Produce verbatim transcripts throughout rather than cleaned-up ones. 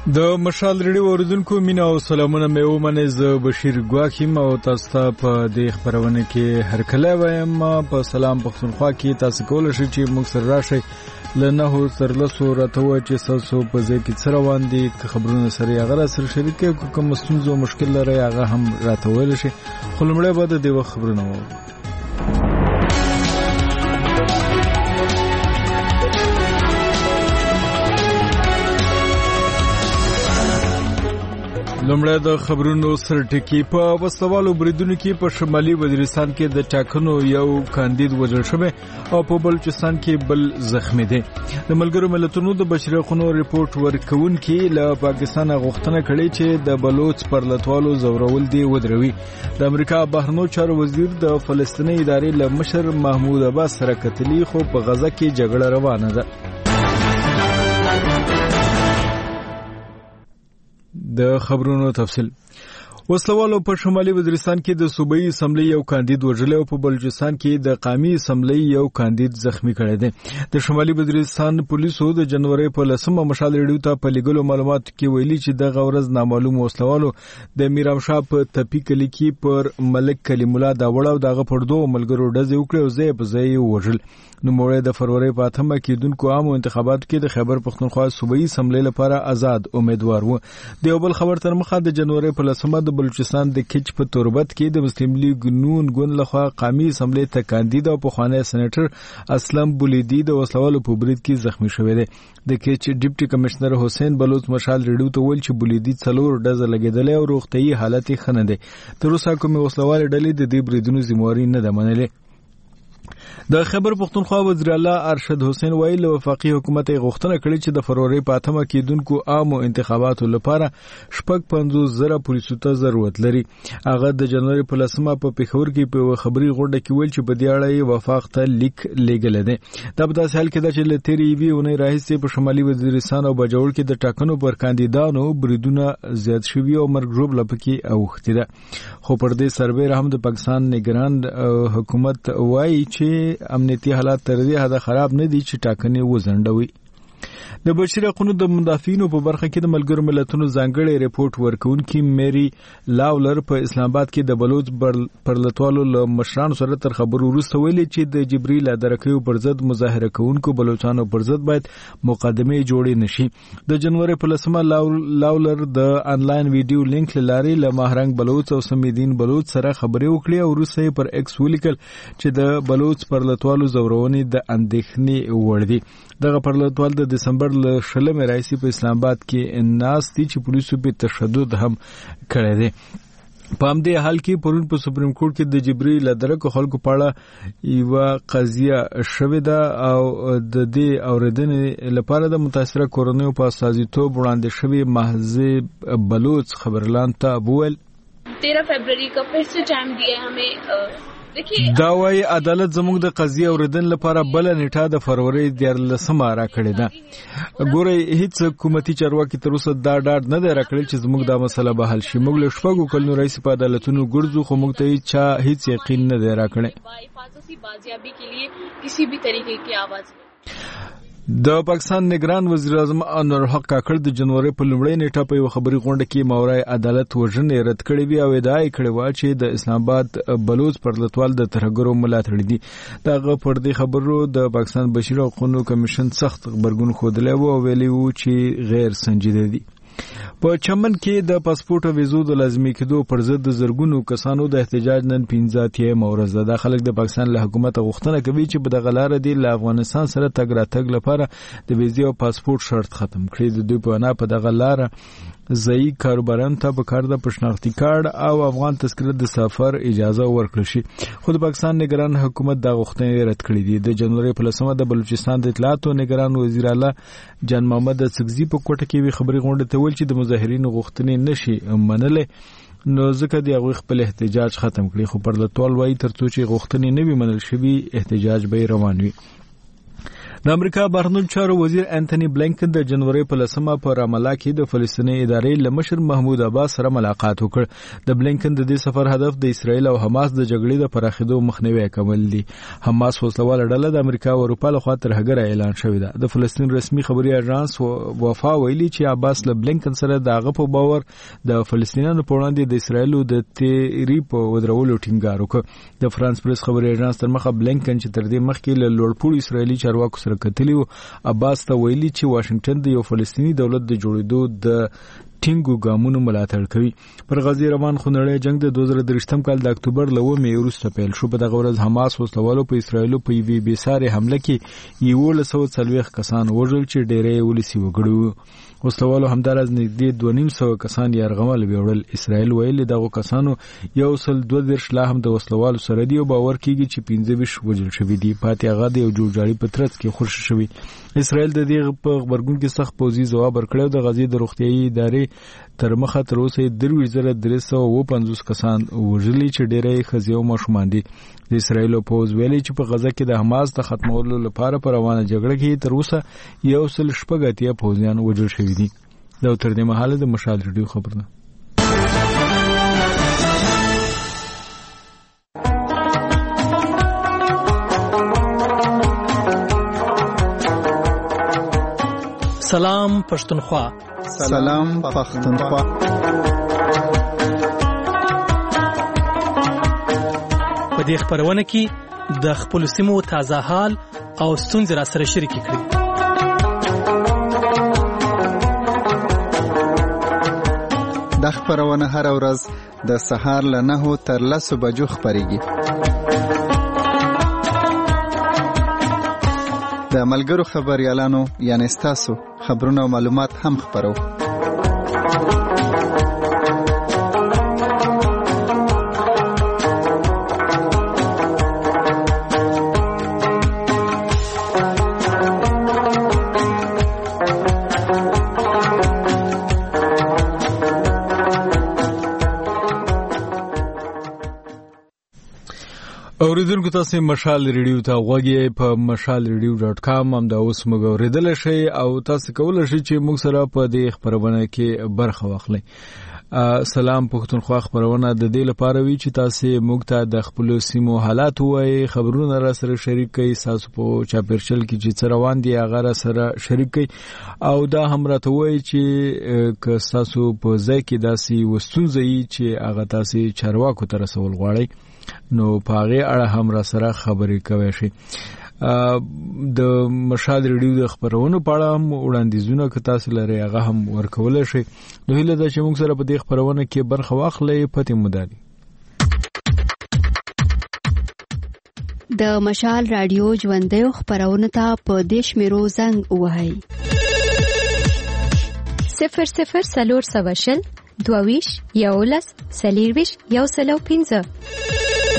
د مشال ریډیو اوریدونکو مینا او سلامونه مې ومنه. زه بشیر ګواخیم او تاسو ته په دې خبرونه کې هر کله وایم په سلام پښتونخوا کې تاسو کول شئ چې موږ سره راشي لنه تر لسو راته و چې تاسو په ځای کې سره باندې خبرونه سره هغه سره شریک کوم مستونزو مشکل لري هغه هم راته ویل شي. خو لمړی به د دې خبرونه وو. لمړی د خبرونو سر ټکی په وسوالو بریدونو کې په شمالي وزیرستان کې د ټاکنو یو کاندید وژل شوی او په بلوچستان کې بل زخمی دی. د ملګرو ملتونو د بشري حقوقو ریپورت ورکونکي له پاکستان غوښتنه کړې چې د بلوچ پرلتوالو زورول دی ودروي. د امریکا بهرنیو چارو وزیر د فلسطیني ادارې له مشر محمود عباس سره کتلی خو په غزه کې جګړه روانه ده. د خبرونو تفصیل. وسلوالو په شمالي وزیرستان کې د صوبایي اسمبلی یو کاندید وژل او په بلوچستان کې د قومي اسمبلی یو کاندید زخمی کړی دی. د شمالي وزیرستان پولیسو د جنوري په لسمه مشال ریډیو ته په لګلو معلومات کې ویلي چې د غورز نامعلوم وسلوالو د میرام شاه په تپی کلی کې پر ملک کلیم الله دا وړاو دغه پردو ملګرو ډزې وکړي او زه په ځای وژل. نو موړې د فروری په اتمه کې دونکو عامو انتخاباتو کې د خیبر پختونخوا صوبایي اسمبلی لپاره آزاد امیدوار وو. د یو بل خبر تر مخه د جنوري په لسمه د بلوچستان د کچ په توربت کې د مسلم لیگ نون ګوند لخوا قومي اسمبلی ته کاندید او په خوانی سېنیټر اسلم بولیدی د وسلوالو په برید کې زخمی شوی دی. د کچ ډیپټي کمشنر حسین بلوچ مشال ریډیو ته ویل چې بولیدی څلور ډزه لګیدل او روغتيي حالت یې خنه دی. تر اوسه کومه وسلوال ډلې د دې بریدونو ذمہواری نه ده منلې. د خیبر پختونخوا وزیر اعلی ارشد حسین ویل وفاقي حکومت غوښتنه کړې چې د فروری په اتمه کې دونکو عامو انتخاباتو لپاره شپږ پنځوس زره پولیسو ته ضرورت لري. هغه د جنوري په لسمه په پیښور کې په خبري غونډه کې ویل چې په دې اړه وفاق ته لیک لېږل دي. دا په داسې حال کې ده چې لتيري وی ونې راهیسې په شمالي وزیرستان او بجوړ کې د ټاکنو پر کاندیدانو بریدونه زیات شوي او مرګ ژوبله پکې اوښتې ده. خو پر دې سروې هم د پاکستان نگران حکومت وایي چې امنیتي حالات تر دې حد خراب نه دي چې ټاکنې وزندوي. د بشري حقوقو د مدافعینو په برخه کې د ملګرو ملتونو ځانګړي ریپورت ورکونکي میری لاولر په اسلام آباد کې د بلوچ پرلتوالو له مشرانو سره تر خبرو وروسته ویلي چې د جبريل ادرکیو پر ضد مظاهره کوونکو بلوچستانو پر ضد باید مقدمه جوړې نشي. د جنوري په لسمه لاولر د انلاین ویډیو لینک لاري له مهرنګ بلوچ او سمیدین بلوچ سره خبرې وکړې او وروسته پر ایکس ولیکل چې د بلوچ پرلتوالو زورونې د اندېښنې وړ دي. دغه پرلتوال د دسمبر له شلمې راځي په اسلام آباد کې ناس دي چې پولیسو په تشدد هم کړی دی. په همدې حال کې پرون په سپریم کورټ کې د جبريل ادرکو خلکو په اړه یو قضیه شوې ده او د دې اوریدنې لپاره د متاثره کورنیو په استازیتوب وړاندې شوی محض بلوچ خبرلان ته بوول तेरह फरवरी का फिर से टाइम दिया हमें. دا وايي عدالت زموږ د قضیه اوریدن لپاره بل نیټه د فروری دیارلسمه راکړې ده. ګورئ هیڅ حکومتي چارواکي تر اوسه دا ډاډ نه دی راکړی چې زموږ دا مسله به حل شي. موږ له شپږو کلونو راهیسې په عدالتونو ګرځو خو موږ ته چا هیڅ یقین نه دی راکړی. حفاظتي بازیابی के लिए किसी भी तरीके की आवाज د پاکستان نگران وزیر اعظم انور الحق کاکړ د جنوري په لومړۍ نیټه په یو خبري غونډه کې ماورای عدالت وژنې رد کړې وی او ادعا کړې و چې د اسلام آباد بلوچ پرلتوال د ترهګرو ملاتړ دي. دغه پر دې خبرو د پاکستان بشري حقوقو کمیشن سخت خبرګون خوده و او ویلي و چې غیر سنجیده دي. په چمن کې د پاسپورت او ویزو د لازمي کېدو پر ضد د زرګونو کسانو د احتجاج نن پنځه اتیا مورز ده. د خلک د پاکستان له حکومت غوښتنه کوي چې په دغه لار دی له افغانستان سره تګ راتګ لپاره د ویزې او پاسپورت شرط ختم کړي. د دوی په انا په دغه لار ځای کاروباران ته په کار د پښناختي کارت او افغان تذکره د سفر اجازه ورکړل شي. خو د پاکستان نگران حکومت دا غوښتنې رد کړې دي. د جنوري په لسمه د بلوچستان د اطلاعات او نگران وزیر اعلی جان محمد سکزي په کوټه کې وی خبري غونډه ته ویل چې د مظاهرینو غوښتنې نشي منلې نو ځکه دی هغه خپل احتجاج ختم کړي. خو پرلتوال وایي ترڅو چې غوښتنې نه وي منل شوي احتجاج به روان وي. د امریکا بهرنیو چارو وزیر انټونی بلینکن د جنوري په لسمه په رام الله کې د فلسطیني ادارې له مشر محمود عباس سره ملاقات وکړ. د بلینکن د دې سفر هدف د اسرایل او حماس د جګړې د پراخېدو مخنیوي کول دي. حماس وسلواله ډله د امریکا او اروپا له خوا ترهګر اعلان شوې ده. د فلسطین رسمي خبري اژانس وفا ویلي چې عباس له بلینکن سره د هغه په باور د فلسطینیانو په وړاندې د اسرایل د تیری په ودرولو ټینګار وکړ. د فرانس پریس خبري اژانس تر مخه بلینکن چې تر دې مخکې له لوړپوړو اسرایلی چارواکو سره کتلی و، عباس ته ویلي چې واشنگټن د یو فلسطینی دولت د جوړېدو د ټینګو ګامونو ملاتړ کوي. پر غزي روان خونړی جنگ د دوه زره درې کال د اکتوبر له اووه وروسته پیل شو. په دغه ورځ حماس وسلوالو په اسرایل په یوې بېسارې حمله کې یوولس سوه څلوېښت کسان وژل چې ډېری ولسي وګړي وو. وسلوالو همداراز نږدې دوه نیم سوه کسان یرغمل ویوړل. اسرایل ویلي دغه کسانو یو سل دوه دېرش لا هم د وسلوالو سره دی او باور کیږي چې پنځه ویشت وژل شوي دي. پاتې هغه د یو جوړجاړي په ترڅ کې خوشي شوي. اسرایل د دې په غبرګون کې سخت پوځي ځواب ورکړ. د غزي د روغتیايي ادارې تر مخه تر اوسه درویشت زره درې سوه اووه پنځوس کسان وژلي چې ډېری ښځې او ماشومان دي. د اسرایل پوځ ویلي چې په غزه کې د حماس د ختمولو لپاره په روانه جګړه کې تر اوسه یو سل شپږ اتیا پوځیان وژل شوي دي. دا تر دې مهاله د مشال ریډیو خبر ده. سلام پښتونخوا. سلام پښتونخوا. په دې خبرونه کې د خپل سیمو تازه حال او ستونزې را سره شریک کړئ. د خبرونه هر ورځ د سهار له نهو تر لسو بجو خبريږي. د ملګرو خبريالانو یعنی ستاسو خبرونه او معلومات هم خبرو. اوریدونکو تاسو مشال ریډیو ته غوږی په مشال ریډیو ډاټ کام هم دا اوس موږ اوریدل شئ او تاسو کولای شئ چې موږ سره په دې خبرونه کې برخه واخلئ. سلام پښتونخوا خبرونه د دې لپاره وی چې تاسو موږ ته د خپل سیمو حالات وایي، خبرونه را سره شریک کړئ، تاسو په چاپیرچل کې چې روان دي هغه را سره شریک کړئ او دا هم راته وایي چې که تاسو په ځای کې داسې وستونځئ چې هغه تاسو چارواکو ته رسول غواړئ نو پاغه اړه هم را سره خبرې کوي شي. د مشال ریډیو د خبرونو په اړه هم وړاندیزونه که تاسو لري هغه هم ورکول شي. نو هیله ده چې موږ سره په دې خبرونه کې برخه واخلئ. پته موداري د مشال رادیو ژوندۍ خبرونه ته په دیش میرو زنګ وهاي صفر صفر سلور سواشل دوویش یولس سلیرویش یو سلو پینځه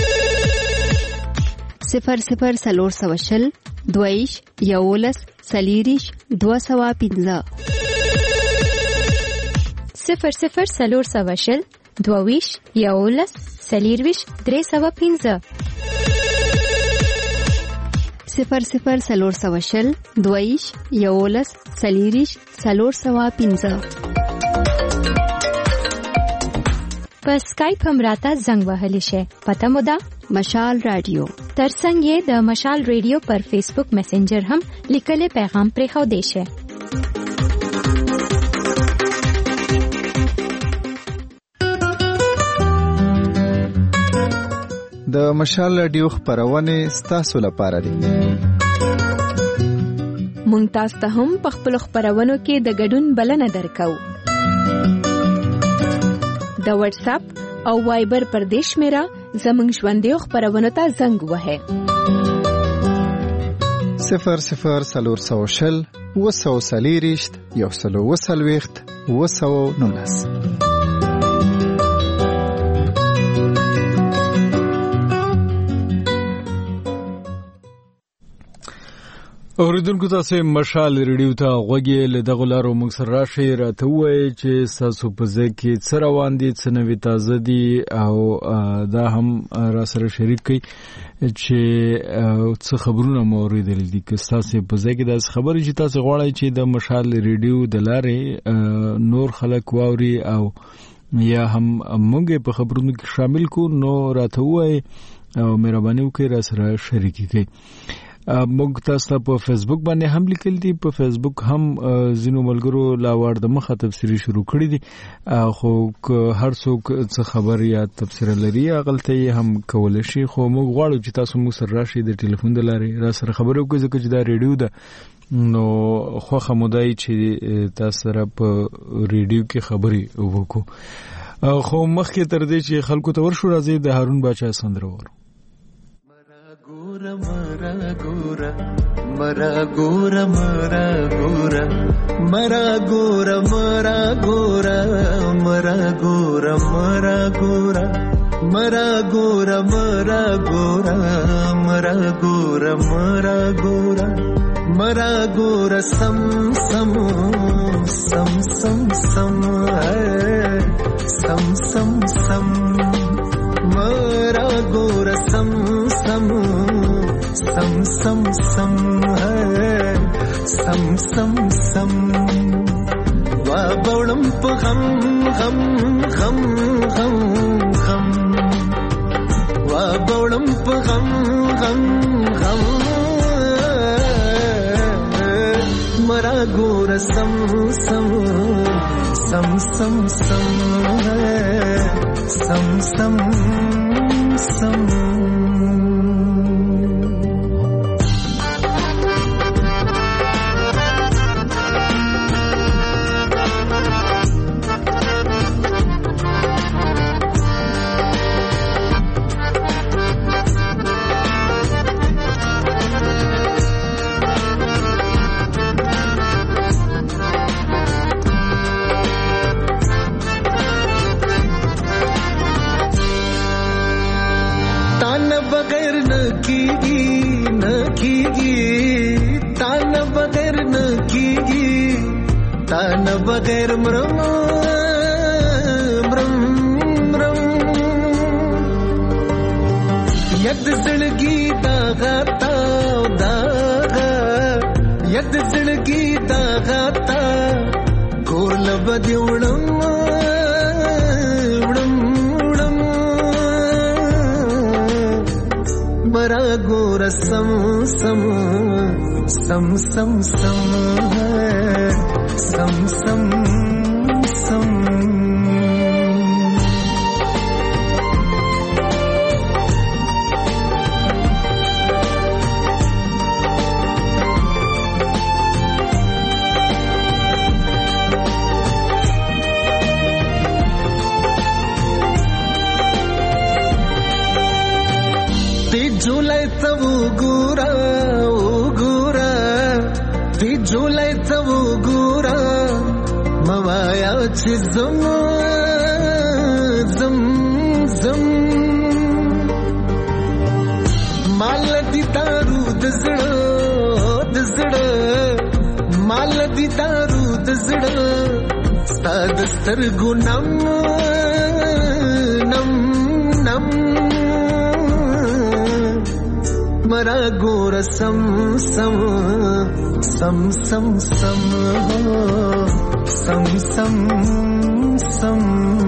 صفر صفر سلور سواشل دویش یولس سلیریش دو سوا پینځه صفر صفر سلور سواشل دویش یولس سلیرویش درې سوا پینځه صفر صفر سلور سواشل دویش یولس سلیریش سلور سوا پینځه په سکایپ هم راته زنګ وهلی شي. پته مو ده مشال رادیو. ترڅنګ یې د مشال ریډیو پر فیسبوک میسنجر هم لیکلي پیغام پرې خو دی شي. د مشال رادیو خبرونه ستاسو لپاره دي. مونږ تاسو ته هم په خپل خبرونو کې د ګډون بلنه درکو. د واتس اپ او وایبر پر دیش میرا زمنګ ژوندۍ خبرونه ته زنګ وهه صفر صفر سلور سوشل وسو سلیریشت یو سلو وسلويخت وسو نونس. اوریدونکو تاسو مشال ریډیو ته غوږی له دغه لارو موږ سره راشي راته وایي چې تاسو په ځکه څه روان دي څه نوې تازه دي او دا هم را سره شریک کړئ چې څه خبرونه مو اوریدل دي که تاسو په ځکه د خبرې چې تاسو غواړئ چې د مشال ریډیو د لارې نور خلک واوري او یا هم موږ په خبرونو کې شامل کو نو راته وایي او مهرباني وکړئ را سره شریک کړئ. موږ تاسو په فیسبوک باندې هم لیکل دي په فیسبوک هم زینو ملګرو لا وړ د مخه تفسیری شروع کړی دي خو هر څوک څه خبر یا تفسیر لري غلطي هم کول شي خو موږ غواړو چې تاسو موږ سره راشي د ټلیفون د لارې را سره خبرو کوئ ځکه چې دا ریډیو ده نو خو خمودای چې تاسو سره په ریډیو کې خبري وکړو خو مخکې تر دې چې خلکو ته ورشو راځي د هارون باچا سندره ورو Gora mara gora mara gora mara gora mara gora mara gora mara gora mara gora mara gora mara gora mara gora mara gora mara gora sam sam sam sam sam sam sam sam mara gora sam sam sam sam sam hai sam sam sam wa bawlam pa gham gham gham gham gham wa bawlam pa gham gham gham mara gora sam sam sam sam sam hai sam sam sam बगैर मरम मरम मरम यद जिंदगी दागा ता दागा यद जिंदगी दागा ता गोल बदिउड़म उड़म उड़म मरा गोर सम सम सम सम सम Sam sam sam Ti julai tavu gura o gura Ti julai tavu gura mawaya chi zum zum zum mal di daru dazda dazda mal di daru dazda sadastar gunam nam nam mara gora sam sam sam sam sam sam sam sam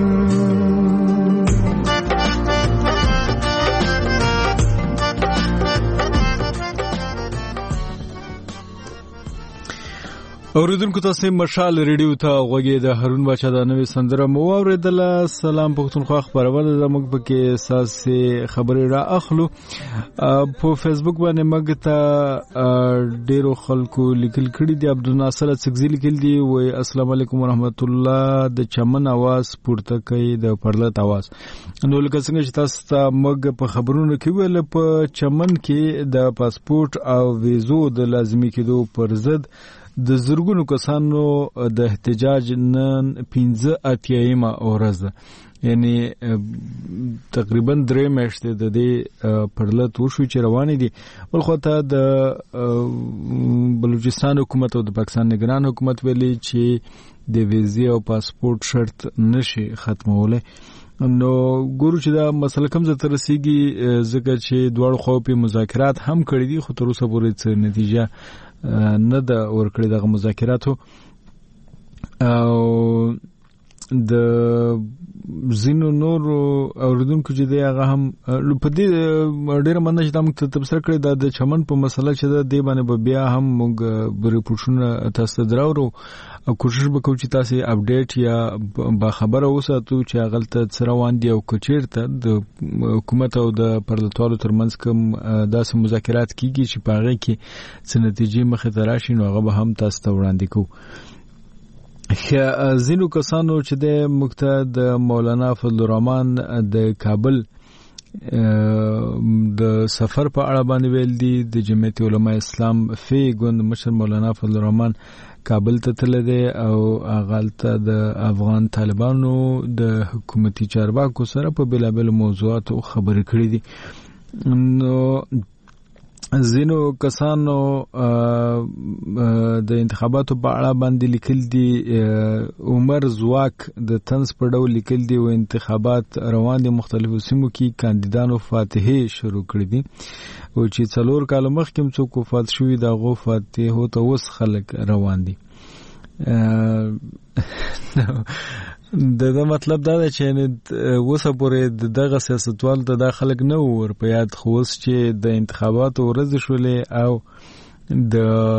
اوریدونکو تاسو مشال ریډیو ته غوږی د هارون باچا د نوې سندره مو اوریدل. سلام پښتونخوا خبرونه زموږ پکې اساسي خبرې را اخلو. په فیسبوک باندې موږ ته ډیرو خلکو لیکل کړي دي. عبدالناصر څخه لیکل دي وای السلام علیکم ورحمت الله د چمن आवाज پورته کوي د پرلط आवाज. نو لکه څنګه چې تاسو ته موږ په خبرونو کې ویل په چمن کې د پاسپورت او ویزو د لازمي کېدو پر ضد د زرګونو کسانو د احتجاج نن پنځه اتیایمه ورځ ده، یعنی تقریبا درې میاشتې د دې پرلط وشو چې روانې دي. بل خو ته د بلوچستان حکومت او د پاکستان نگران حکومت ویلي چې د ویزې او پاسپورت شرط نشي ختمولی. نو ګورو چې دا مسله کوم ځای ته رسیږي، ځکه چې دواړو خواو په مذاکرات هم کړي دي، خو تر اوسه پورې څه نتیجه نه ده ورکړې دغه مذاکراتو. او د زینو نور اوردونکو چې دی هغه هم په دې ډېره مننه چې دا موږ ته تبصره کړې ده د چمن په مسله چې ده دې باندې به بیا هم موږ ریپورټونه تاسو ته دراوړو او کوشش به کوو چې تاسو اپډیټ یا باخبره وساتو چې هغلته څه روان دي او که چېرته د حکومت او د پرلتوالو ترمنځ کوم داسې مذاکرات کېږي چې په هغې کې څه نتیجې مخې ته راشي نو هغه به هم تاسو ته وړاندې کوو. ځینو کسانو چې د مکته د مولانا فضل الرحمن د کابل د سفر په اړه باندې ویل دي. د جمعیت علماء اسلام فی ګوند مشر مولانا فضل الرحمن کابل ته تللی دی او هغلته د افغان طالبانو د حکومتي چارواکو سره په بېلابېلو موضوعاتو خبرې کړې دي. نو ځینو کسانو د انتخاباتو په اړه باندې لیکل دي، عمر زواک د طنز په ډول لیکل دي او انتخابات روان دي، مختلفو سیمو کې کاندیدانو فاتحې شروع کړې دي او چې څلور کاله مخکې څوک وفات شوي د هغو فاتحو ته اوس خلک روان دي. دا مطلب دا دی چې اوسه پورې دغه سیاستوال ته دا خلک نه ور په یاد، خو اوس چې د انتخاباتو ورځ شولې او د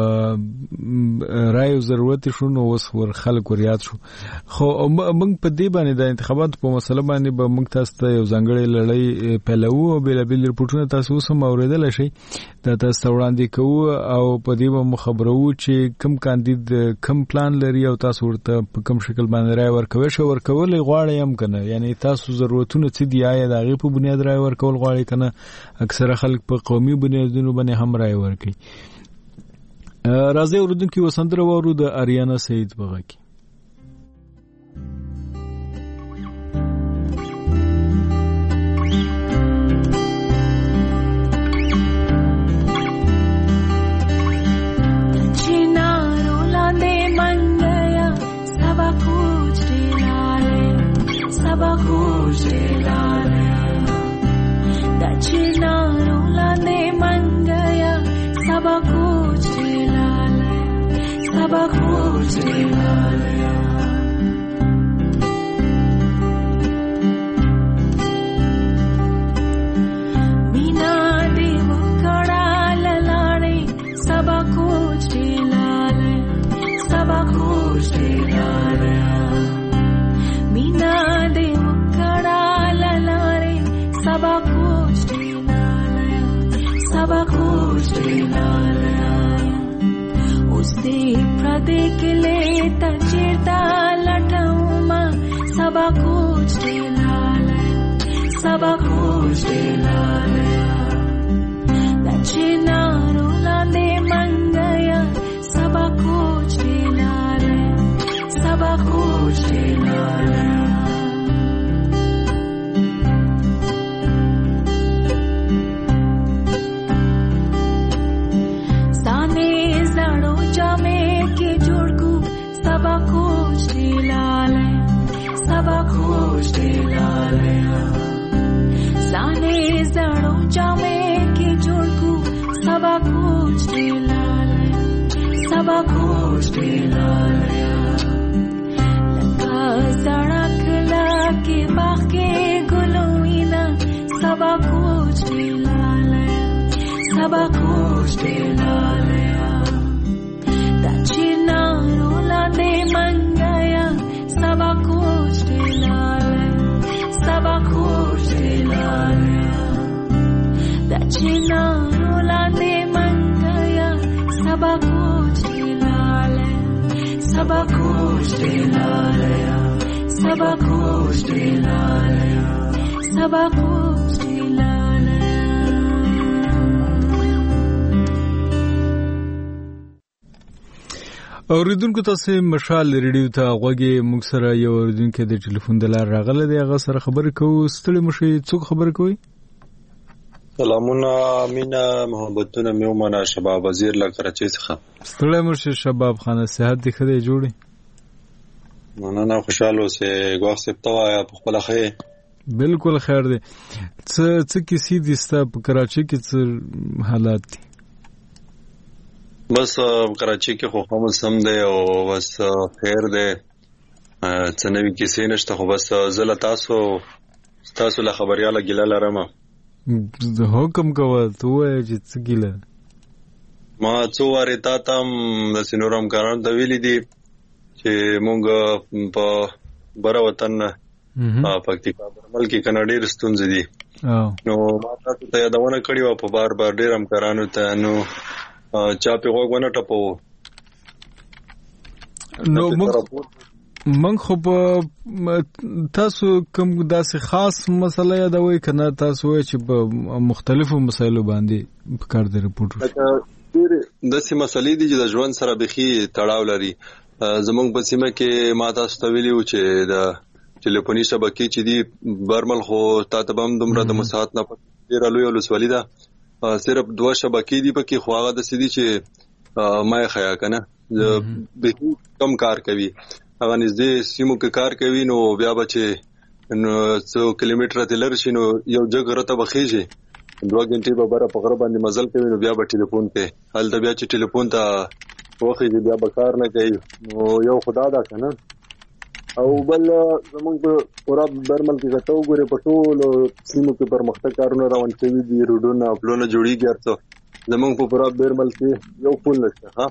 رایو ضرورت شو نو اوس ور خلک ور یاد شو. خو موږ په دې باندې د انتخاباتو په مسله باندې به موږ تاسو ته یو ځانګړی لړۍ پیلوو او بېلابېل ریپورټونه تاسو اوس هم اورېدلی شئ، دا تاسو ته وړاندې کوو او په دې به مو خبروو چې کوم کاندید کوم پلان لري او تاسو ورته په کوم شکل باندې رای ورکوئ شو ورکولی غواړئ هم که نه، یعنی تاسو ضرورتونه څه دي، آیا د هغې په بنیاد رای ورکول غواړئ که نه. اکثره خلک په قومي بنیادونو باندې هم رای ورکوي. راځي اوردونکو یو سندره واورو د اریانا سعید په غږ کې. چنارو لاندې منګیا سبا کوچ لاله سبا کوچ لاله د چنارو لاندې منګیا سبا کوچ سبا خوش لاله مینا دی وکړه لاله سبا خوش لاله سبا خوش لاله مینا دی وکړه لاله سبا خوش لاله سبا خوش لاله دې پردې کله ته چیرته لټوما سبا خوش لاله سبا خوش لاله د چنارو لاندې منګیا سبا خوش لاله سبا خوش لاله سبا خوش لاله سبا خوش لاله سانه زړو جامې کې جوړ کو سبا خوش لاله سبا خوش لاله لکه سړک لکه باغ کې ګلوینا سبا خوش لاله سبا خوش لاله چنارو لاندې منګیا سبا خوش لاله سبا خوش لاله د چنارو لاندې منګیا سبا خوش لاله سبا خوش لاله سبا خوش لاله سبا خوش لاله. اوریدونکو تاسو مشال ریډیو ته غوږی موږ سره یو اوریدونکو د ټلیفون د لار راغله دی هغه سره خبرې کوو ستړي مشي څوک خبرې کوي سلامونه مینا محبتونه مې ومنه شباب وزیر له کراچۍ څخه ستړي مشي شباب خانه صحت دې خدای جوړي مننه خوشاله اوسې ګواښ سپتوا یا په خپل خې بالکل خیر دی څه څه کیسې دي ستا په کراچۍ کې څه حالات دي بس کراچۍ کې خو هم سم دی او بس خیر دی څه نوې کیسې نشته خو بس زه له تاسو تاسو له خبرياله ګیله لرم زه حکم کوه ته وایې چې څه ګیله ما څو وارې تا ته هم د سینورم کاران ته ویلي دي چې مونږ په بره وطن پکتیکا برمل کې کنه ډېر ستونزې دي نو ما تاسو ته یادونه کړې وه په بار بار ډېر همکارانو ته نو چا په غوږ ونه ټپو نو موږ خو په تاسو کوم داسې خاص مسله یادوي کنه تاسو وایي چې په مختلفو مسایلو باندې په کار د ریپورټ ډېر داسې مسلې دي چې د ژوند سره بخي تړاو لري زموږ په سیمه کې ما تاسو ته ویلي و چې د ټلیفوني شبکې چې دي برمل خو تاسو به هم دومره د مساحت نه ډېره لویه ولسوالي ده صرف دوه شبکې دي پکې خو هغه د سدي چې ما خیا کنه به کم کار کوي هغه نږدې سیمو کې کار کوي نو بیا بچي نو څو کیلومتر تلر شي نو یو جګ رته بخیږي دوه غنټې به بره په غره باندې مزل کوي نو بیا به ټلیفون ته هل د بیا چې ټلیفون ته وخیږي بیا به کار نه کوي نو یو خدا دا کنه او بل زمونږ پورا برمل کې غټو ګوري په ټولو سیمو کې پرمختګ کارونه روان شوي دي روډونه پلونه جوړیږي ارته زمونږ په پورا برمل کې یو پل نشته ها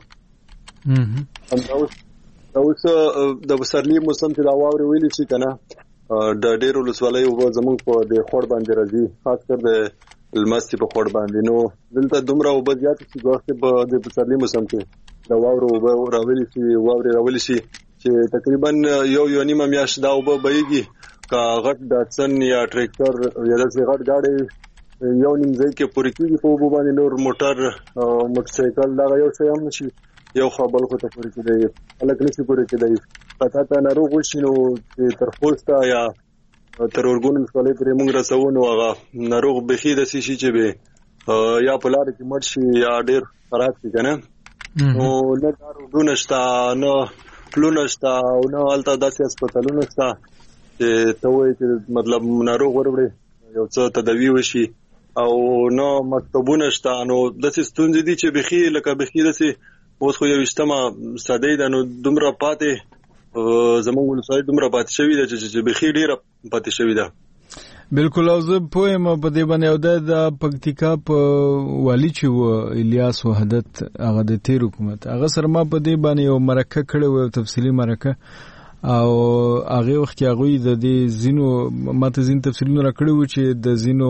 هم اوس د پسرلي موسم چې دا واوري ویلي شي کنه د ډېرو ولسوالۍ او زمونږ په د خوړ باندې راځي خاص کر د الماسي په خوړ باندې نو دلته دومره او بزیات چې ګوښه په د پسرلي موسم کې دا واورو راولي شي واوري راولي شي چې تقریبا یو یو نیمه میاشت دا وب بېږي کا غټ داتسن یا ټریکټر یا داسې غټ گاډي یو نیم ځای کې پوری کېږي په وب باندې نور موټر موټر سایکل دا یو څه هم نشي یو خپل خو ته پوری کېږي الګ نشي پوری کېږي پتا ته ناروغ شي نو تر خوستا یا تر ورګون څولې پرې موږ رسونو هغه ناروغ بخي د سي شي چې به یا په لار کې مړ شي یا ډېر خراب شي کنه نو نه دارو دونشتا نو پلونشتا او نه الته داسې هسپتالونه شته چې ته وایي چې مطلب ناروغ وروړي یو څه تداوی وشي او نه مکتبونه شته نو داسې ستونزې دي چې بخي لکه بخي داسې اوس خو یو اجتماع ساده ده نو دومره پاتې زموږ ولسوالۍ دومره پاتې شوي ده چې بخي ډېره پاتې شوي ده بالکل او زه پوهیم په دې باندې او د پکتیکا په والی چې و الیاس وحدت هغه د تیر حکومت هغه سره ما په دې باندې یو مرکه کړې و تفصیلی مرکه او هغه وخت کې هغه د دې زینو ماته زین تفصیلونه راکړي و چې د زینو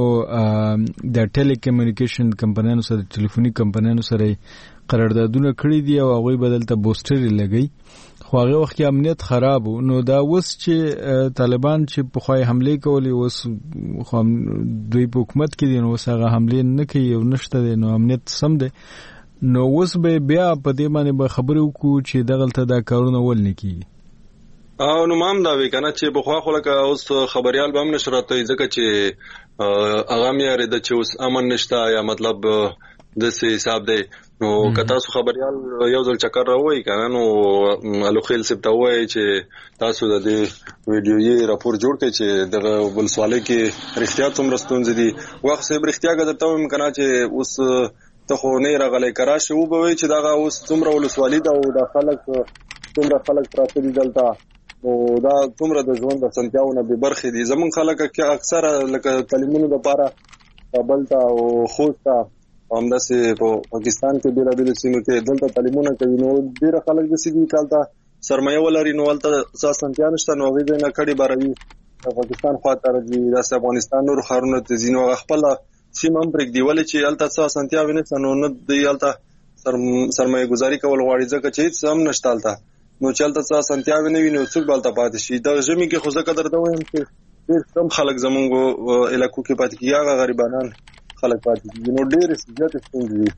د ټیلی کمیونیکیشن کمپنیانو سره ټلیفوني کمپنیانو سره قراردادونه کړی دي او هغه بدلته بوستر لګي خو هغه وخت کې امنیت خراب نو دا اوس چې طالبان چې په خوای حمله کولې اوس خو دوی په حکومت کې دي نو اوس هغه حمله نه کوي او نشته نو امنیت سم دی نو اوس به بیا په دې باندې به خبرې وکړو چې دغلته دا کارونه ول نه کیږي او نو مام دا وی کنه چې بخوا خو لکه اوس خبريال به هم نشراتي ځکه چې هغه مې اړ د چې اوس امن نشته یا مطلب د سي حساب دی نو کتا سو خبريال یو ځل چکر راوي کنه نو الوخیل سپتا وای چې تاسو د دې ویډیو یې راپور جوړ کړئ چې د ولسوالۍ کې رښتیا څومره ستونزې دي وخت سه برختیا غدرته هم کنه چې اوس ته خو نه راغلی کراشه و به چې دا اوس څومره ولسوالۍ دا او د خلک څومره خلک پراته دي دلته او دا څومره د ژوند د سنتیاونه به برخې دي زمون خلک کې اکثره لکه تعلیمونو لپاره کابل ته او خوست ته همداسې په پاکستان کې بیره بیره سیمو کې دلته تعلیمونه کوي نو ډېر خلک د سیدي کالته سرمایه ولري نو ولته اساسا نشته نو غوډه نه کړي باروي پاکستان خاطر دي د افغانستان نور خارونه ته زینو خپل سیمه هم پرګ دی ولې چې الته اساسا سنتیا ونه نو نه دی الته سرمایه گذاري کول غواړي ځکه چې هیڅ هم نشته الته نو چلته اساسا سنتیا ونه ویني څوک بلته پاتې شي د ژمي کې خو ځکه درته وایم چې ډېر کم خلک زمونږ علاقو کې پاتې کیږي غریبانان خلک پاتې دي نو ډېر زیات ستونزې دي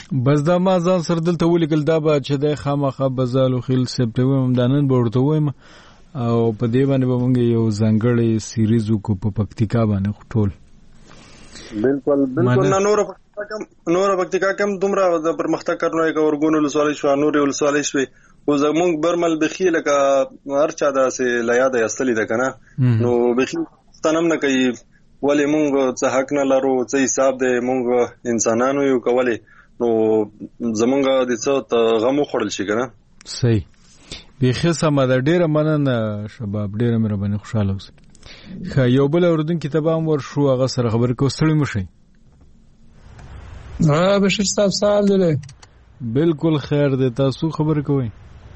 بس دا ما ځان سره دلته ولیکل دا به چې د خامخا بزالو خیل سپټوي ممدانن ورته وایم او په دې باندې به موږ یو ځانګړی سیریز وکړو په پکتیکا باندې ټول. بالکل بالکل نه نور نور پکتیکا کوم دومره د پرمختګ کارونه کوي ولسوالۍ شو نور ولسوالۍ شوي او زمونږ برمل بخي لکه هر چا داسې لا یاد یاستلی ده کنه نو بخي تنم نه کوي ولې مونږ څه حق نه لرو څه حساب دی مونږ انسانانو یو کولای نو زمونږ د څه غمو خورل شي کنه. صحیح بخي سم دا ډیره مننه شباب ډیره مې باندې خوشاله اوسه. خا یو بل اوردون کتابام ور شو هغه سره خبر کو ستړي مشي. ها بشیر صاحب سوال دی. بالکل خیر دی تاسو خبر کوئ.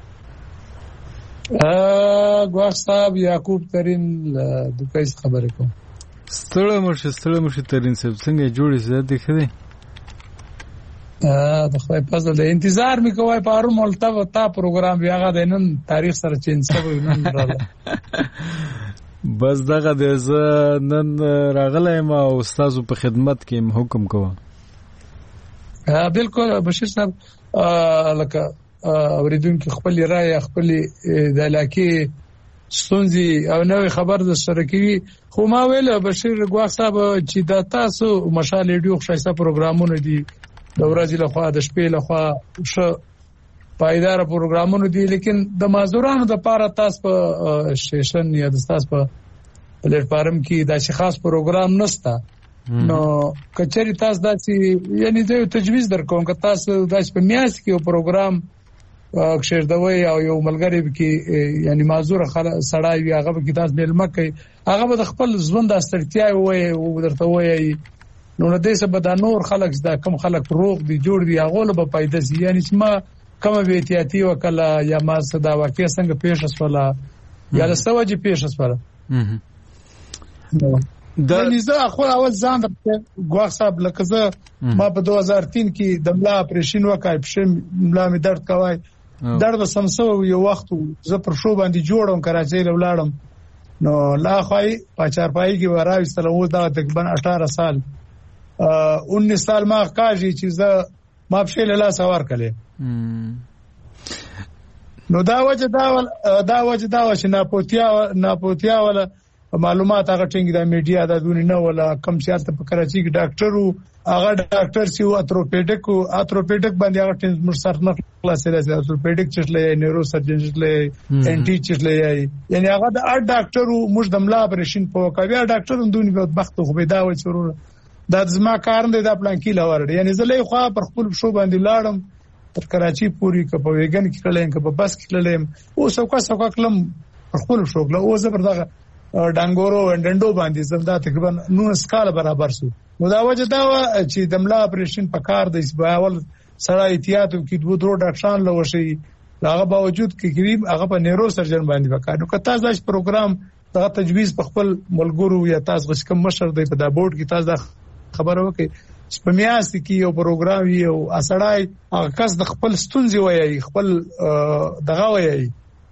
ا ګواښ صاحب یعقوب ترين د کیس خبره کوم. ستړي مشي ستړي مشي ترين صاحب څنګه جوړی زه د خدای ا د خدای پزله د انتظار می کوي په اړه مولته تا پروګرام بیاغه د نن تاریخ سره چینج شوی نن راغله. بس دغه د ز نن راغله ما استاد په خدمت کې حکم کوم. ا بالکل بشیر صاحب لکه اوریدونکو خپل رائے خپل د علاقې ستونزې او نوې خبر د سره کوي خو ما ویل بشیر ګواښ صاحب چې دا تاسو مشال ډیو خصيصه پروګرامونه دي د ورځې لخوا د شپې لخوا ش پایدار پروګرامونه دي لیکن د مازورانو د پاره تاسو په سټیشن یا د تاسو په پلیټ فارم کې دا شي خاص پروګرام نشته نو کچري تاسو داسې یعنی د تجویز درکوم که تاسو داسې په میاس کې یو پروګرام کښېږدوي او یو ملګری کې یعنی مازور سړی وي هغه کې تاسو ملمه کوي هغه به خپل ژوند د ستړتیا وي او درته وایي نو نه دې څه به دا نور خلک دا کم خلک روغ دي جوړ دي هغه له په پیدا سي یعنی چې ما کوم به احتیاطي وکړه یا ما صدا واقع څنګه پیښ شولا یا له سوجي پیښ شولا دا نيزه خو اول ځان د ګواښ صاحب لکه زه ما په دوه هزار تین کې د ملا اپریشن وکړ په ملا می درد کوي درد سمسو یو وخت زه پر شو باندې جوړم کراچۍ لاړم نو لا خوای پاچار پای کې وراوستل و دا تقریبا اٹھارہ سال انیس سال ما کاږي چې زه ما په لاله سوار کړي نو دا وجه دا دا وجه دا چې ناپوتیا ناپوتیا ولا معلومات هغه ټینګ د میډیا د دونی نه ولا کم سیاست په کراچۍ کې ډاکټر وو هغه ډاکټر سی او اتروپیډک او اتروپیډک باندې هغه ټینګ مرسر نه خلاصې راځي اتروپیډک چټلې نیورو سرجن چټلې انټي چټلې یعنی هغه د اړ ډاکټر وو موږ د ملا اپریشن په کوي ډاکټر هم دونی په وخت خو به دا و ضرور دا زما کار نه د پلان کې لور یعنی زلې خو پر خپل شو باندې لاړم تر کراچۍ پوری ک په ویګن کې کړلم ک په بس کې کړلم او څوک څوک کلم خپل شو له او زبر دغه ډنګورو انډندو باندې زمدا تقریبا نو سکاله برابر شو نو دا وجه دا چې د ملا اپریشن په کار د اسباول سره احتیاط کې دوه درو ډاکټران لوشي هغه باوجود کې کریم هغه په نیورو سرجن باندې وکړ نو که تاسو دا پروګرام دا تجویز په خپل ملګرو یا تاسو غش کم مشر دی په دا بورډ کې تاسو خبره وکړي چې په میاست کې یو پروګرام یو اسړای هغه کس د خپل ستونزې وایي خپل دغه وایي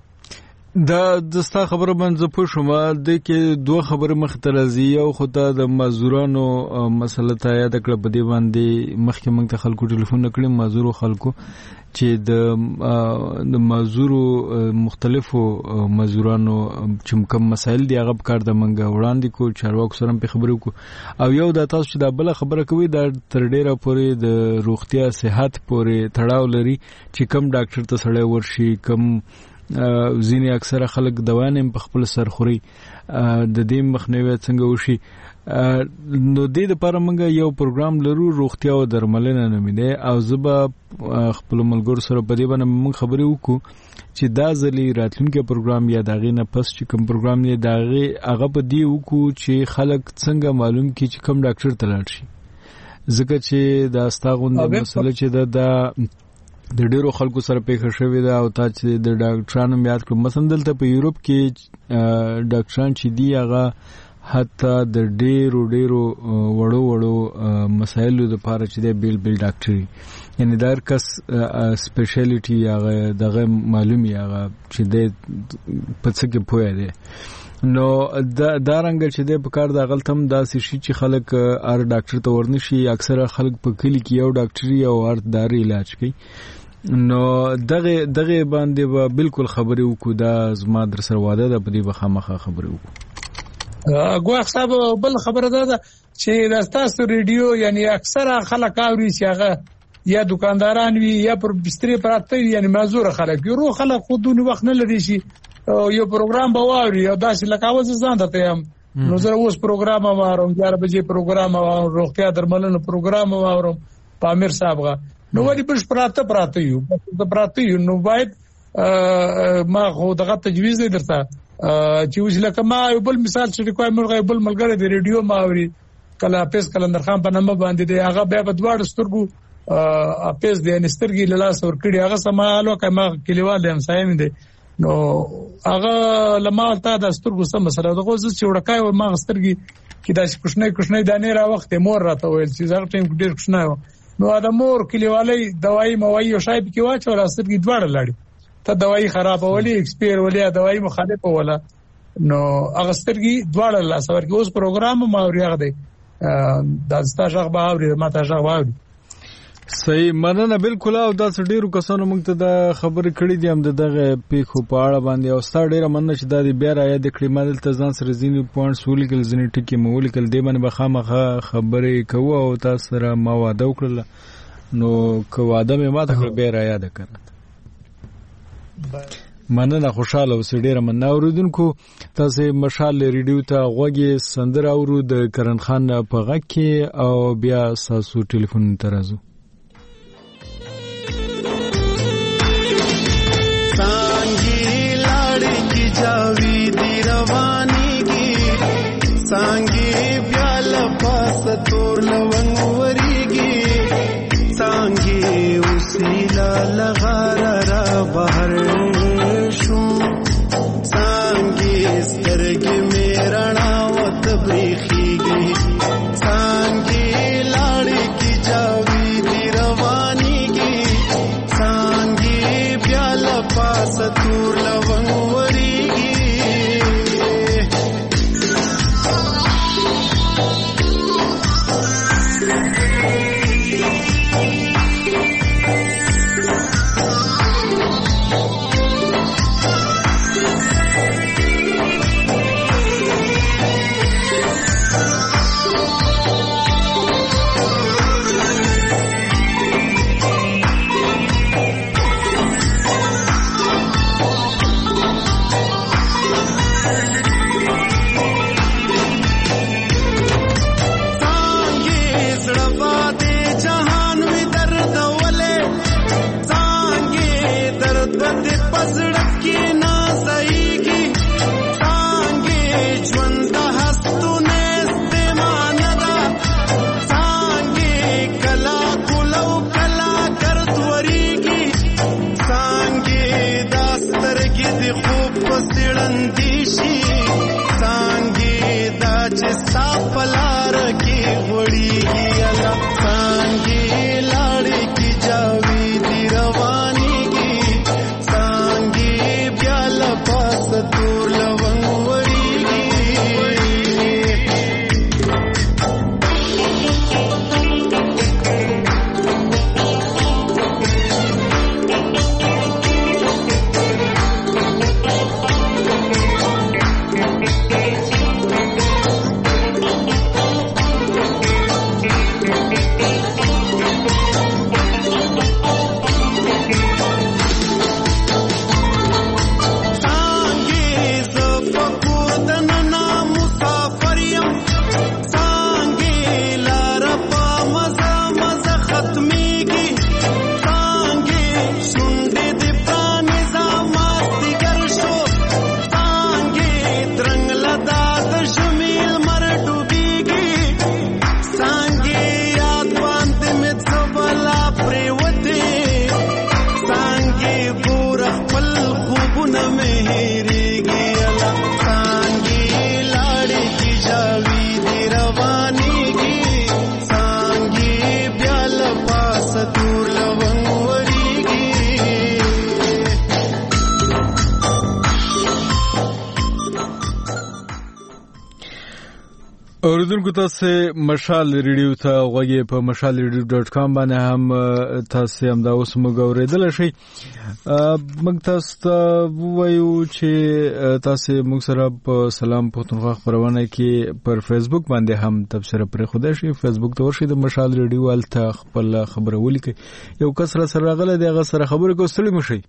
دا دستا خبره باندې په شما د کې دوه خبره مختلزي او خدای د مزدورانو مسله ته یاد کړ په دی باندې مخکې موږ ته خلکو ټلیفون کړی مزدور خلکو چې د د مزدورو مختلفو مزدورانو چې کوم مسایل دی هغه کار د منګه وړاندې کو چارواکو سره په خبرو کو او یو د تاسو چې دا بل خبره کوي دا تر ډیره پورې د روغتیا صحت پورې تړاو لري چې کم ډاکټر ته سړی ورشي کم ځینې اکثره خلک دوانې په خپل سر خوري د دې مخنیوي څنګه وشي نو د دې لپاره موږ یو پروګرام لرو روغتیا او درملنه نومېده او زبا خپل ملګرو سره په دې باندې موږ خبرې وکړو چې دا ځلې راتلونکي پروګرام یا داغې نه پس چې کوم پروګرام یې داغې هغه په دې وکړو چې خلک څنګه معلوم کړي چې کوم ډاکټر ته لاړ شي ځکه چې دا ستاغوند مسله چې دا د ډیرو خلکو سره پیښه شوې ده او تا چې د ډاکټرانو یاد کړم مثلا دلته په یورپ کې ډاکټران چې دی هغه حتی د ډیرو ډیرو وړو وړو مسایلو لپاره چې دی بیل بیل ډاکټري یعنی دا کس سپیشلیټي هغه دغه معلومي هغه چې دی په څه کې پوهه دی نو دا رنګ چې د په کار د غلطم داسې شي چې خلک ار ډاکټر ته ورنشي. اکثره خلک په کلی کې یو ډاکټري او ار داري علاج کوي. نو دغه دغه باندې به بالکل خبرې وکړو. دا زما در سره واده ده، په دې به خامخا خبرې وکړو. ګواښ صاحب بل خبره ده چې د تاسو ریډیو یعنی اکثره خلک اوري چې هغه یا دکانداران وي یا پر بستر پراته وي، یعنی معذور خلک یو خلک خودونه وخت نه لري شي یو پروګرام به واوري او داسې لکه اوس ځان ته یم نو زه اوس پروګرام واورم، یاره بجې پروګرام واورم، روغتیا درملنه پروګرام واورم په امیر صاحب غا نو ولی بش پراته پراته یو د پراته یو نو باید ما خو دغه تجویز درته چې اوس لکه ما یو بل مثال چې کوی مرغه بل ملګری د ریډیو ماوري کله پیس کلندر خان په نامه باندې دی هغه بیا په دواړو سترګو اپیس دی نسترګي لاس ور کړی هغه سمالو کما کلیوال هم سایم دی نو هغه لمال تا د سترګو سم مسله دغه چې وړکای او ما سترګي کې د کوښنې کوښنې دانې را وخت مور راته ویل چې زړه ټیم ډیر کوښنه نو دا مور کلیوالي دوايي موایي او شای کې واچو راسترګي دواړه لاړي ته دوايي خراب ولي ایکسپایر ولي دوايي مخالفه ولا نو هغه سترګي دواړه لا سور کې اوس پروګرام ما اوري هغه دی د ستاشغ به اوري ما ته ژغ واوري. صحیح مننه بالکل. او دا ډیرو کسانو موږ ته د خبرې کړې دي هم دغه پیښو په اړه باندې او ستا ډیره مننه چې دا بیا را یاد کړې. ما دلته ځان سره ځینې پوینټس ولیکل، ځینې ټکي مې ولیکل، دې باندې به خامخا خبرې کوو او تاسو سره ما واده وکړله نو که واده مې ماته کړه بیا را یاد کړه. مننه، خوشاله اوسئ. ډیره مننه. اوریدونکو تاسو مشال ریډیو ته غوږی سندره اورو د کرن خان په غږ کې او بیا تاسو ټلیفون ته راځو. जावी दी रवानी की सांगी प्याल पास तोर लवंगवरी की सांगी उसीला लगारा रा बाहर शू सांगी सरग मेरा नावत ब्रीखीगी सांगी लाड़ी की जावी दी रवानी की सांगी प्याल पास तोर लवंगवरी اوریدونکو تاسو مشال ریډیو ته غوږی په مشال ریډیو ډاټ کام باندې هم تاسو هم دا اوس موږ اوریدل شئ. موږ تاسو ته وایو چې تاسو موږ سره په سلام پښتونخوا خبرونه کې پر فیسبوک باندې هم تبصره پرې خوده شي. فیسبوک ته ورشئ د مشال ریډیو الته خپل خبره ولیکئ. یو کس را سره غل دی هغه سره خبره کوستلی مشي.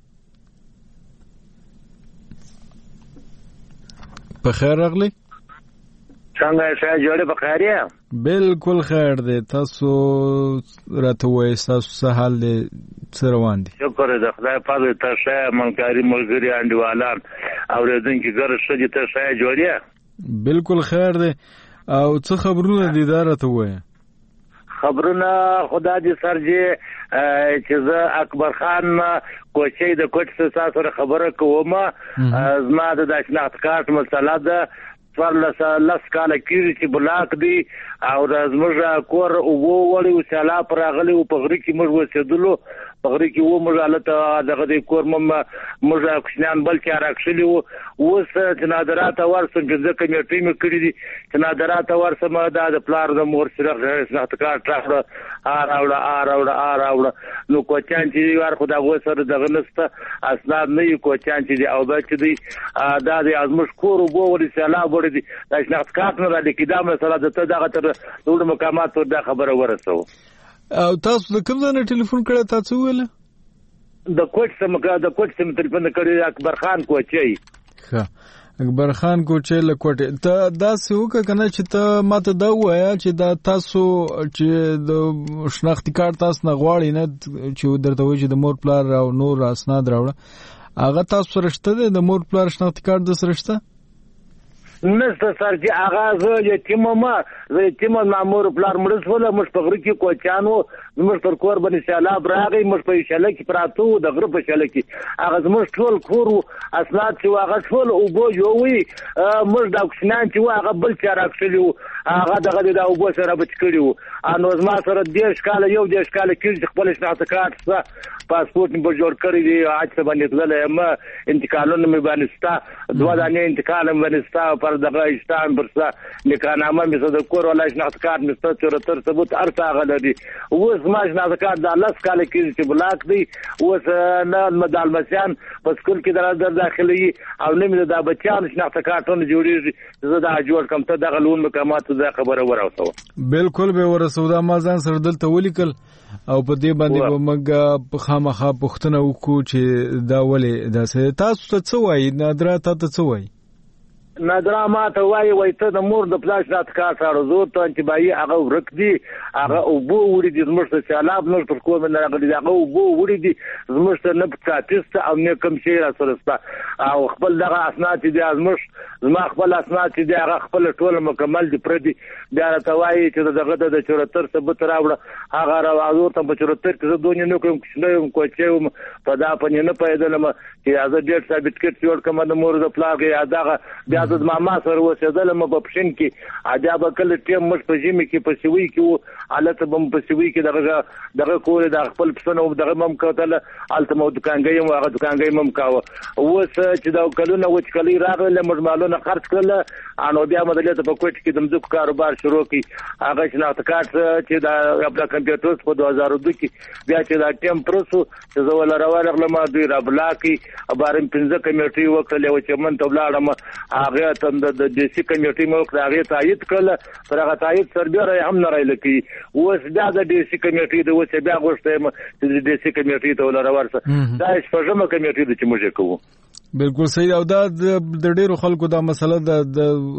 په خیر راغلی. څنګه ښه جوړه په خیر یې؟ بالکل خیر دی. تاسو راته وایئ تاسو څه حال دی، څه روان دي؟ شکر د خدای پاک ته ښه ملګری ملګری انډیوالان اوریدونکي ګر ښه دي ته ښه جوړه؟ بالکل خیر دی. او څه خبرونه دي دا راته وایئ. خبرونه خدا دې سرجي چې زه اکبر خان کوچي د کوټ سره خبره کوم. زما د شناخت کارت مسله ده څوارلس لس کاله کېږي چې بلاک دی او د زموږ کور اوبه وړي او سیلاب راغلی او په غره کې موږ اوسېدلو. په غره کې و موږ هلته دغه د کور موږ کوچنیان بل چا راکښلي وو. اوس چې نادرا ته ورسم پنځه کمیټې مې کړي دي چې نادرا ته ورسم دا د پلار د مور سره شناخت کارت راوړه ا راوړه ا راوړه ا راوړه. نو کوچیان چې دي ور خو دغه سره دغه نسته اسناد نه وي. کوچیان چې دي او دا چې دي دا د زموږ کور اوبه وړي سیلاب وړي دي دا شناخت کارت نه را لیکي. دا مسله د ته دغه تر ټول مقامات ور دا خبره ورسو. او تاسو د کوم ځای نه ټلیفون کړی تاسو ویل؟ د کوټ سم د کوټ سم ټلیفون کړی اکبر خان کوچي. ښه اکبر خان کوچي له کوټه ته دا څه وکړه کنه چې ته ماته دا وایا چې دا تاسو چې د شناختی کارت تاسو نه غواړي نه چې درته وایي چې د مور پلار او نور اسناد راوړه هغه تاسو سره شته د مور پلار شناختی کارت د سره شته؟ نسته سر چې هغه زه یتیم ما زه یتیم مامور پلار مړ شول. موږ په غره کې کوچانو موږ پر کور باندې سیلاب راغی. موږ په شاله کې پراته وو د غره په شاله کې هغه زموږ ټول کور اسناد چې هغه ټول اوبه جوړوي. موږ د کوچنیان چې هغه بل چا راکښلي وو هغه دغه د اوبه سره بچ کړي وو. نو زما سره دېرش کاله یو دېرش کاله کېږي خپل شناخت کارت پاسپورت مې جوړ کړی دی. اج څه باندې تللی یم انتقالونه مې باندې شته دوه دانې انتقال مې باندې شته پر دغه اشتان برسه نکاحنامه مې څه د کور ولا شناخت کارت مې څه چورتر ثبوت هر څه هغه لري. اوس زما شناخت کارت د لس کاله کېږي چې بلاک دی. اوس نه د المسیان په سکول کې در داخلي او نه مې د بچیانو شناخت کارتونه جوړېږي. زه دا جوړ کړم ته دغه لون مقاماتو دا خبره ورسوه. بالکل به ورسو. دا ما ځان سره دلته ولیکل او په دې باندې به موږ خامخا پوښتنه وکړو چې دا ولې داسې. تاسو ته څه وایي نادرا؟ تا ته څه وایي؟ نادرا ما ته وایي وایي ته د مور د پلار شناخت کارت راوړه. زور ته انتباهي هغه ورک دي هغه اوبه وړي دي زموږ ته سیلاب نور پر کور باندې راغلي دي هغه اوبه وړي دي زموږ ته نه کاپي شته او نه کوم شی را سره شته او خپل دغه اسناد چې دي زموږ زما خپل اسناد چې دي هغه خپل ټول مکمل دي پردي. بیا راته وایي چې دغه د چورتر ثبوت راوړه هغه راوړه ته په چورتر کې زه دونې نه کوم کوچنی یم کوچی یم په دا پنې نه پیدلم چې زه ډېر ثابت جوړ کوم د مور د پلار کې دغه بیا د ماما سره اوسېدلم په پښین کې اجا به کله ټیم مش په ژمي کې په سوي کې وو حالت به په سوي کې دغه دغه کور د خپل پسنه او دغه مم کوتل الته مو دکانګي مو هغه دکانګي مم کاوه. اوس چې دا کلونه و چې کلی راغله مجمالونه خرڅ کړل انو بیا مدلته په کوټ کې د مزو کاروبار شروع کړي. هغه شناخت کارت چې دا خپل کمپیوټر په دوه هزار دوه کې بیا چې دا ټیم پرسو چې زه ولا راوړم ما دوی را بلاکي بارم پنځه کمیټي وکړل او چې من ته ولاړم هغه ته د د سی کمیټې مو هغه تایید کړل پر هغه تایید سربېره هم نه راځي کی. اوس بیا د ډي سي کمیټې د اوس بیا غوښتم چې د ډي سي کمیټې ته ولر ورسه دا شپږمه کمیټې د چې موږ کوو. بالکل صحیح. او دا د ډیرو خلکو دا مسله د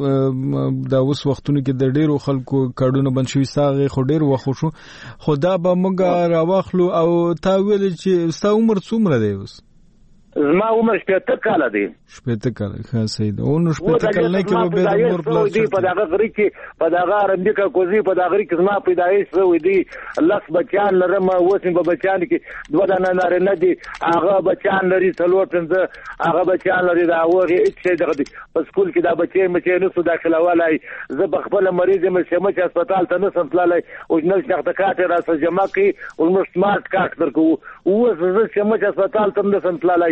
د اوس وختونو کې د ډیرو خلکو کارډونه بند شوي ساغه خو ډیر وخت شو خو دا به موږ راوخلو. او تا ویل چې ستا عمر څومره دی اوس؟ زما عمر شپږ کاله دی. شپږ کاله ښه صحیح ده. او نو شپږ کاله نه کې به د مور پلار دی په دغه غری کې په دغه رمبیکا کوزي په دغه غری کې زما پیدایش شوی دی. لاس بچان لرم اوس په بچان کې دوه دانه نارینه دي هغه بچان لري څلور پنځه هغه بچان لري دا هغه هیڅ شي دغه په سکول کې دا بچي مچې نه سو داخله ولای زه په خپل مریض مې سمچ هسپتال ته نه سم تللی او نه شناخت کارت را سره جمع کی او نو سمارټ کارت درکو. اوس زه سمچ هسپتال ته نه سم تللی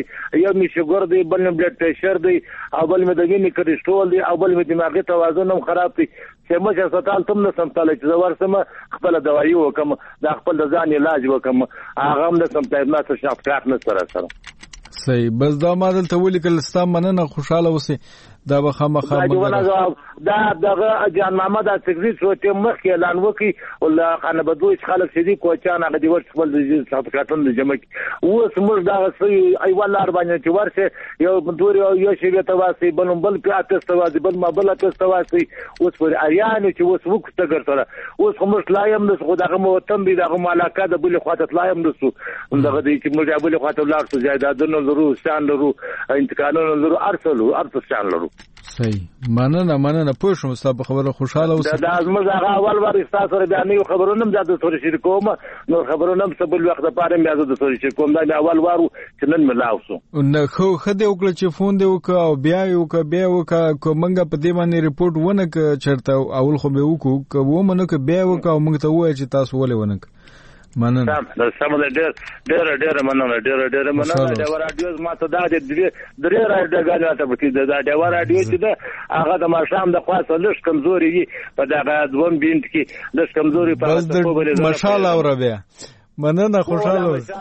یو می شوګر دی بل می بلډ پريشر دی او بل می د وینې کریسټرول دی او بل می دماغي توازن هم خراب دی چې مشه ستال تم نه سمتاله چې زور سم خپل دوايي وکم د خپل د ځان علاج وکم هغه هم د سمتای ما څه شاف نه سره سره صحیح بس دا ما دلته ولیکل ستا مننه خوشاله اوسې دا به خامخا دا دغه جان محمد اڅګزي چې مخکې اعلان وکړي ول خانه بدوي خلک سدي کوچان هغه دی ورڅ خپل د ساتکاتون د جمع اوس موږ دا سي ایوال لار باندې چې ورشه یو دور یو شی ته واسي بل بل پیاته تواسي بل ما بل ته تواسي اوس پر اریان چې اوس وکړه ګرځره اوس موږ لایم د خو دغه موتم دي دغه ملاقات د بل خواته لایم دسو دغه دی چې موږ بل خواته لار څه زیادادونه لرو شان لرو انتقالونه لرو ارسلو ارسل شان لرو صحیح مننه مننه پوه شوم ستا په خبره خوشاله اوسې دا زموږ هغه اول ور استاد سره بیا نه خبرونه هم د سوري شریکوم نو خبرونه هم سبل وخت لپاره بیا د سوري شریکوم دا اول وارو چې نن ملاوسو نو خو خدای وکړه چې فون دی وک او بیا یو ک بیا وک کومنګ په دې باندې ریپورت ونه ک چرته اول خو به وکړو ک و منو ک بیا وک او موږ ته وای چې تاسو ولې ونه مننه سم د ډېر ډېر ډېر مننه ډېر ډېر مننه دا رادیو ما ته دا د درې راډیو غاډه ته پتی دا د رادیو چې دا هغه د ماشام د خاصه لږ کمزوري وي په دا دوم بینت کې لږ کمزوري په په بل ماشاءالله اور بیا مننه خوشاله اوس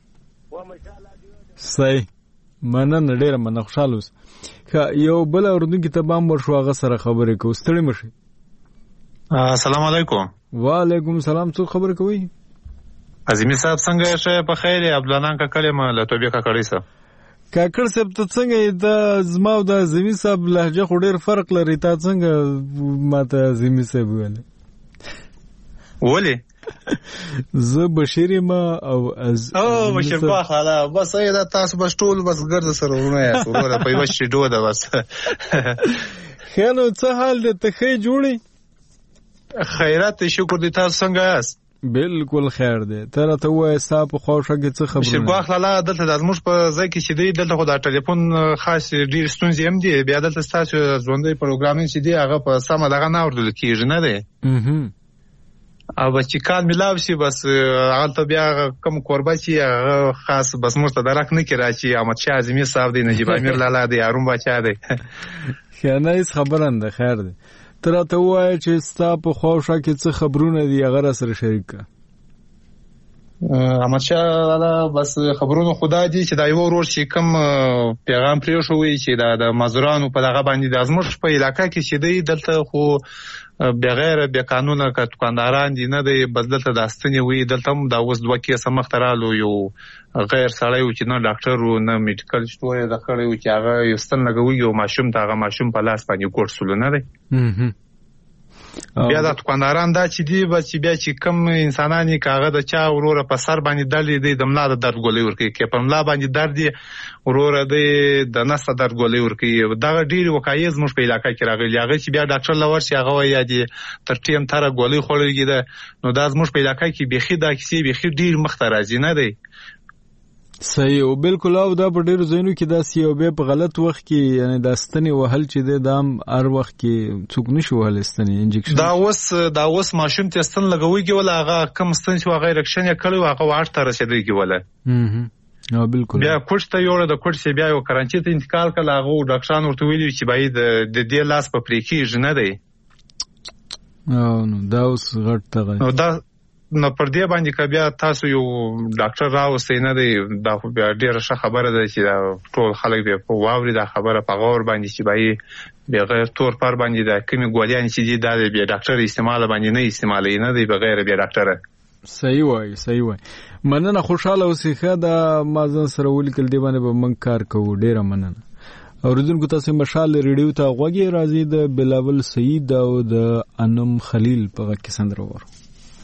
صحیح مننه ډېر مننه خوشاله اوس یو بل اوردونکو ته بام ورشو هغه سره خبرې کو ستړي مشه السلام علیکم وعلیکم السلام څو خبر کوي عظیمی صاحب څنګه شه په خیر عبدالله کا کلمه له توبې کا کړی سه کاکړ صاحب ته څنګه د زما او د عظیمی صاحب لهجه خو ډیر فرق لري تا څنګه ماته عظیمی صاحب ویل ولی زه بشیر ما او از او بشیر با خاله بس دا تاسو بس ټول بس ګرځ سره ورونه یا سره په یو شی دوه دا بس خنو څه حال دې ته خې جوړي خیرات شکر دې تاسو څنګه یاست بالکل خیر دی تر ته وای صاحب خوښه کې څه خبره شرباخ لاله دلته د زموږ په ځای کې چې دی دلته خو د ټلیفون خاص ډیر ستونزې هم دي بیا دلته تاسو ژوندۍ پروګرامینګ چې دی هغه په سم دغه نه اوردل کیږي نه دی او چې کال ملاو شي بس هغه ته بیا کوم قربا چې هغه خاص بس موږ ته درک نه کړی چې احمد شاه اعظمي صاحب دی نجیب امیر لاله دی هارون بچا دی خنه هیڅ خبره نه خیر دی تر ته وای چې ستا په خوښه کې څه خبرونه دي هغه سره شریک کا احمد شاه بس خبرونه خدای دي چې دا یو ورور چې کوم پیغام پرې شوی چې دا د مزرانو په دغه باندې د ازمر په علاقې کې چې دی دلته خو بغیر به قانونه کا دکانداران دي نه دی بدلته د استنی وی دلته هم دا اوس دوه کې سمخترالو یو غیر سړی و چې نه ډاکټر و نه میډیکل شوی د خړی و چې هغه یو ستن لګوي یو ماشوم ته هغه ماشوم په لاس باندې ګورسول نه دی بیا د دکانداران دا چې دی به چې بیا چې کم انسانانی کاغه د چا وروره په سر باندې دلې دی د ملا د درد ګولې ورکي کې په ملا باندې درد دی وروره دی د نس درد ګولې ورکي دا ډیر وقایز مش په علاقې کې راغلی هغه چې بیا ډاکټر لور شي هغه یا دی تر ټیم تر ګولې خورلګي ده نو دا زموږ په علاقې کې بيخي دا کیسې بيخي ډیر مخترازي نه دی صحیح او بالکل او دا په ډیرو ځایونو کې دا سی او به په غلط وخت کې یعنی د ستنې وهل چې د دام هر وخت کې څوک نشو وهل ستنې انجکشن دا اوس دا اوس ماشوم ته ستن لګوي ولا هغه کم ستن چې هغه رکشن یې کړو هغه واټ ته رسیدلی ولا نو بالکل بیا کوټ ته یو د کوټ سی بیا یو کرانچې ته انتقال کړه هغه ډاکټران ورته ویلي چې باید د دې لاس په پریکیږي نه دی او نو دا اوس غټ ته نو دا نو پر دې باندې ک بیا تاسو یو ډاکټر راوستي نه دی دا بیا ډیره ښه خبره ده چې ټول خلک به په واوري دا خبره په غور باندې چې بای بغیر تور پر باندې دا کومي ګولیان چې دي دا به ډاکټر استعمال باندې نه استعمالي نه دی بغیر به ډاکټر صحیح وای صحیح وای مننه خوشاله اوسې دا مازن سره ولیکل دی باندې به من کار کوو ډیره مننه اوریدونکو تاسو مشال ریډیو ته غوږی راځي د بلاول سعید او د انم خلیل په غږ کې سندره ورو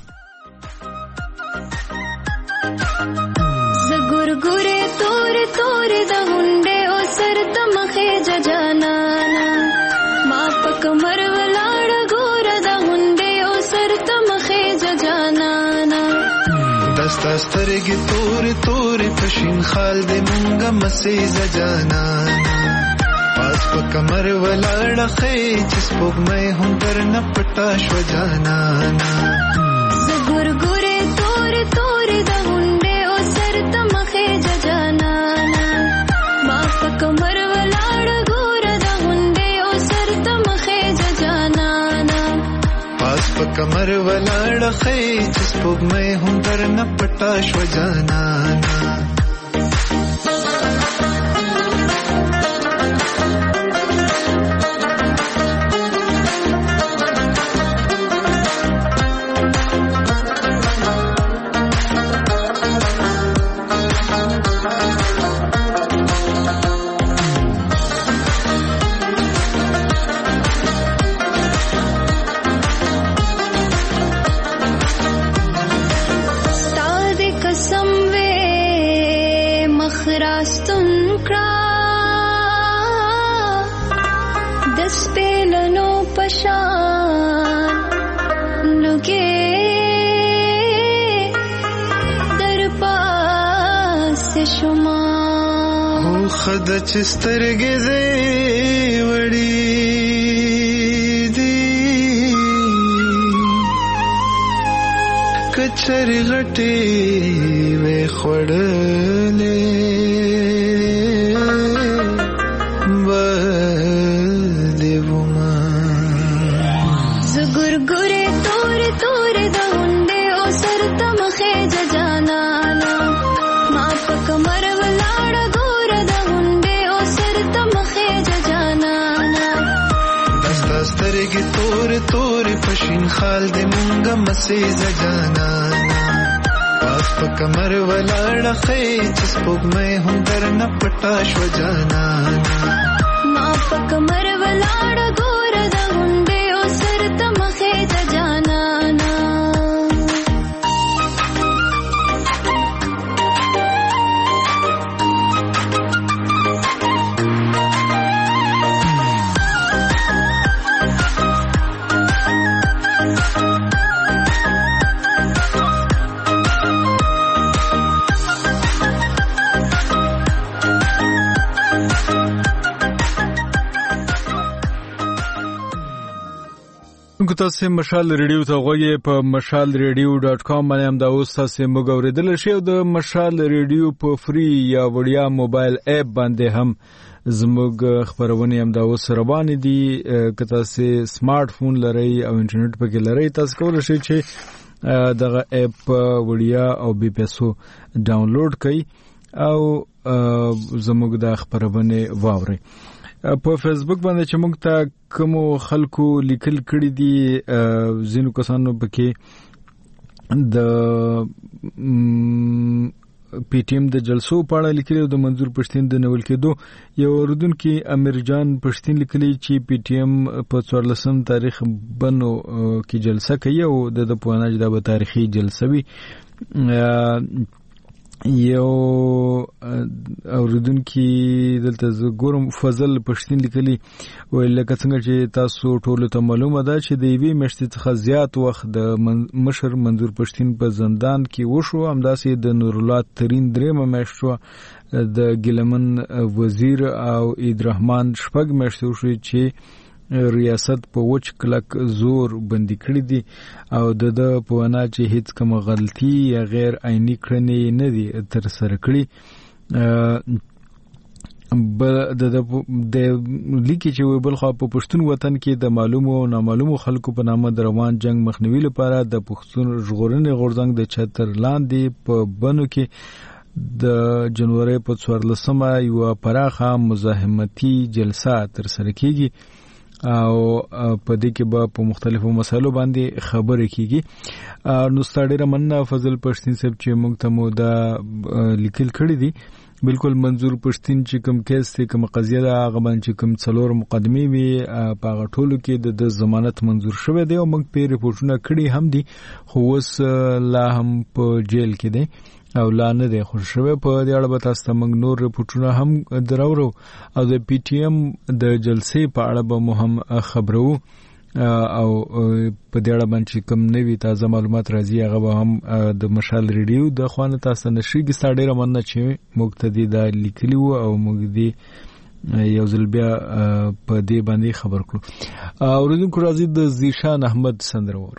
زګورګورې تورې تورې د غونډې او سر ته مخې ججانانا ما په کمر ولاړ ګوره د غونډې او سر ته مخې ججانانا دستا سترګې تورې تورې په شین خال دې مونږه مسې ججانانا پاس په کمر ولاړ خې چې سپوږمۍ هم درنه پټه شوه جانانا زګورګورې تورې تورې د غونډې او سر ته مخې ججانانا کمر ولاړ خې چې سپوږمۍ هم درنه پټه شو جانانا خد چسترګې دې وړې دي کچري غټې وې خړلې بده وما زګورګورې تور تور د هنده او سر تمخه جانا ما پک مر ولاړ سترګې تور تور پښین خال دې مونږه مسې زجانانا پاس په کمر ولاړ خې چې سپوږمۍ هم درنه پټه شو جانانا ما په کمر ولاړ ګور د غونډې او سر ته مخې ته جانانا تاسو مشال ریډیو ته غوږی په مشال ریډیو ډاټ کام باندې هم دا اوس تاسو موږ اوریدل شئ او د مشال ریډیو په فری یا وړیا موبایل اپ باندې هم زموږ خبرونه هم دا اوس روان دي که تاسو سمارټ فون لرئ او انټرنیټ پکې لرئ تاسو کولای شئ چې دغه اپ وړیا او بي پیسو ډاونلوډ کړئ او زموږ د خبرونه واورئ په فیسبوک باندې چې موږ ته کوم خلکو لیکل کړي دي زینو کسانو پکې د پی ټی ایم د جلسو په اړه لیکلي د منظور پښتين د نول کېدو یو اوردونکو امیر جان پښتين لیکلي چې پی ټی ایم په څوارلسم تاریخ بنو کې جلسه کوي او د پوهنځ د تاریخي جلسه وی یو اوردونکو دلته ګورم فضل پښتين لیکلي ویل لکه څنګه چې تاسو ټول ته معلومه ده چې د ایوی مشت څخه زیات وخت د مشر منظور پښتين په زندان کې وشو همداسې د نور الله ترين درېمه مشتو د ګلمن وزیر او عبدالرحمن شپږ مشتو شو چې ریاست په وچ کلک زور بندي کړی دي او د د په ونا چې هیڅ کوم غلطي یا غیر عیني کړنې نه دي تر سره کړی ب د د لیکي چې وبل خو په پښتون وطن کې د معلومو او نامعلومو خلکو په نامه د روان جنگ مخنیوي لپاره د پښتون ژغورنې غورځنګ د چتر لاندې په بنو کې د جنوري په څوارلسمه یو پراخه مزاحمتي جلسه تر سره کیږي او په دې کې به په مختلفو مسایلو باندې خبرې کیږي نو ستړي مننه فضل پښتين صاحب چې موږ ته مو دا لیکل کړی دي بالکل منظور پښتين چې کوم کیس ته کوم قضیه ده هغه باندې کوم څلور مقدمې وي په غټولو کې د ضمانت منظور شوه دی او موږ په ریپورتونه کړی هم دي خو اوس لا هم په جیل کې دی او لا نه دی خو شوه په دې اړه به تاسو موږ نور ریپورتونه هم دراورو او د پی ټی ایم د جلسې په اړه به مو هم خبرو او په دې اړه باندې کوم نوي تازه معلومات راځي هغه به هم د مشال ریډیو د خوانه تاسو نشيږي ستاره مننه چې مقتدی دا لیکلی وو او موږ دې یو ځل بیا په دې باندې خبر کړو اوریدونکو راځي د زیشان احمد سندرور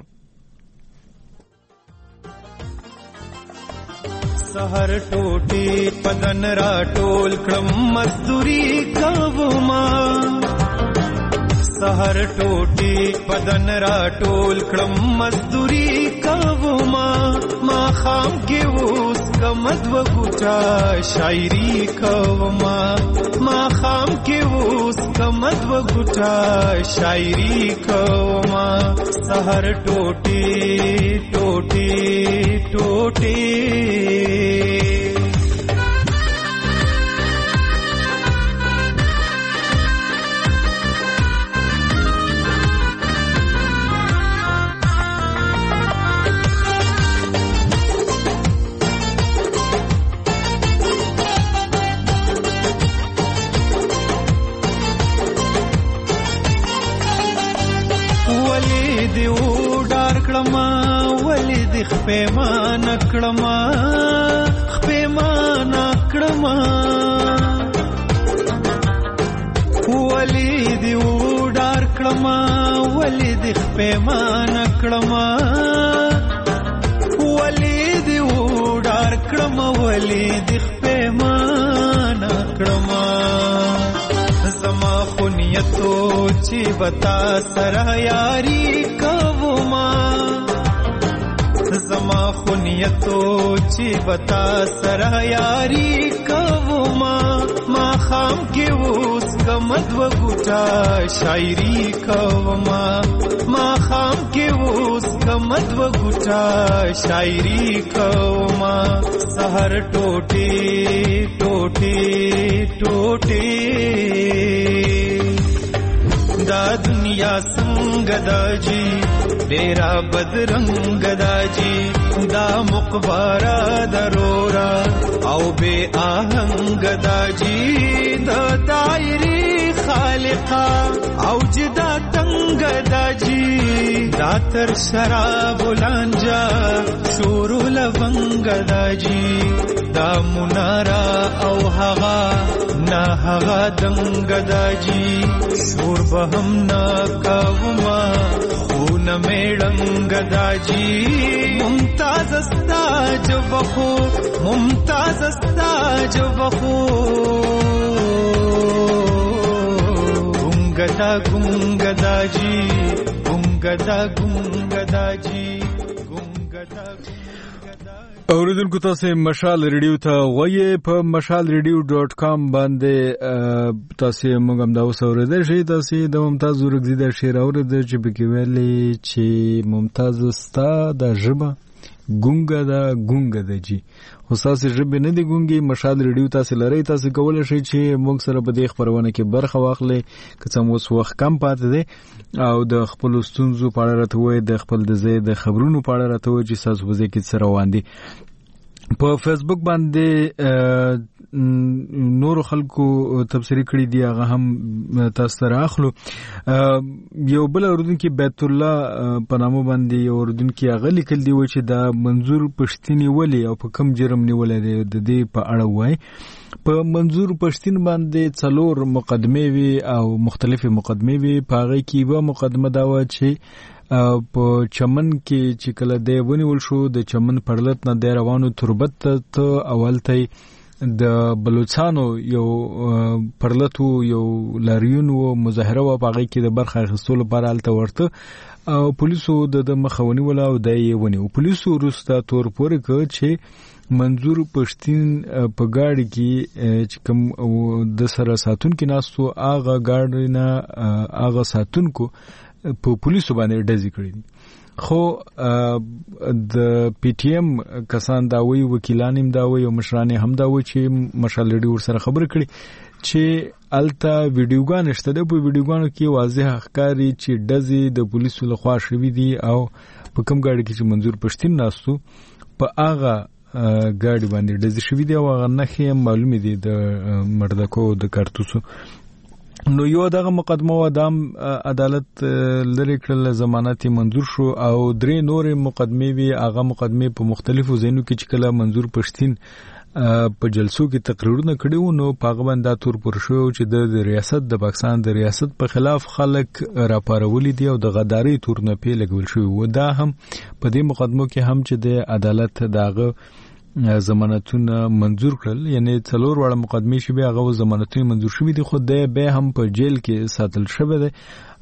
سحر ټوټي پدن را ټول کړم مزدوري کوما سحر ټوټي بدن را ټول کړم مزدوري کوما ما خام کې اوس کمد و ګټا شاعري کوما ما خام کې اوس کمد و ګټا شاعري کوما سحر ټوټي ټوټي ټوټي خپېمان کړما خپېمان کړما ولې دی وډار کړما ولې دی خپېمان کړما ولې دی وډار کړما ولې دی خپېمان کړما زما خونیتو چې بتا سره یاري کوما زما خونیتو چې بتا سره یاري کوما ما خام کې اوس کمد و ګټا شاعري کوما ما خام کې اوس کمد و ګټا شاعري کوما سحر ټوټي ټوټي ټوټي دا دنیا څنګه دا جی ډیرا بدرنګ دا جی دا مقبره درورا او بے آهنګ دا جی دا دایری خالقا او جدا تنگ دا جی دا تر شراب لانجا شور لونګ دا جی دا منارا او هغا نا هغا دنگ دا جی شور بهم نا کوما خون میړنګ دا جی ممتاز استا جو بخو ممتاز استا جو بخو گنگدا گنگدا جی گنگدا گنگدا جی گنگدا اوریدونکو تاسو مشال ریډیو ته غوي په مشال ریډیو ډاٹ کام باندې تاسو موږ هم دا اوسوریدل شي تاسو د ممتاز ورګزي د شعر اوریدل چې بګی ویلي چې ممتاز ستا د ژبه ګونګه دا ګونګه د جی استاد ژبه نه دی ګونګي مشال ریډیو تاسو لري تاسو کولای شئ چې موږ سره په دې خبرونه کې برخه واخلئ که څه مو وخت کم پاتې دی او د خپل ستونزو په اړه راته د خپل د زی د خبرونو په اړه راته چې تاسو په ځای کې سره روان دي په فیسبوک باندې نور خلکو تبصری کړی دی هغه هم تاسو ته راخلو یو بل اوردونکو بیت الله په نامه باندې یو اوردونکو هغه لیکل دی چې دا منظور پښتینی ولی او په کم جرم نیولې د دې په اړه وای په منظور پښتین باندې څلور مقدمه وی او مختلفه مقدمه وی په هغه کې به مقدمه دا و چې په چمن کې چې کله دی ونیول شو د چمن پرلط نه دی روانو تربت ته اولته د بلوچستانو یو پرلطو یو لاریون و مظاهره و باغی کې د برخه اخیستلو لپاره الته ورته او پولیسو د مخاوني ولا او دای ونیو پولیسو روستا تور پورې ک چې منظور پښتین په گاډي کې چې کوم د سره ساتون کې ناستو اغه گاډي نه اغه ساتون کو په پولیسو باندې ډزې کړې دي خو د پی ټی ایم کسان دا وی وکیلان هم دا وی او مشران هم دا وی چې مشال ډیر سره خبر کړي چې التا ویډیوګان شته د ویډیوګانو کې واضح ښکاري چې ډزې د پولیسو لخوا شوې دي او په کوم گاډي کې چې منظور پښتین ناستو په اغه گاډي باندې ډزې شوې دي او هغه نښې معلومې دي د مردکو د کارتوسو نو یو دغه مقدمه و دام عدالت لری کړل ضمانت منظور شو او درې نورې مقدمه وی هغه مقدمه په مختلفو ځایونو کې چې کله منظور پښتین په جلسو کې تقریرونه کړي وو نو پاغه باندې تور پر شو چې د ریاست د پاکستان د ریاست په خلاف خلک راپارولې دي او د غداري تورنه په لګول شو و دا هم په دې مقدمو کې هم چې د عدالت داغه ضمانتونه منظور کړل یعنی څلور وړه مقدمه شوه هغه ضمانتونه منظور شوه دي خو د به هم په جیل کې ساتل شوی دی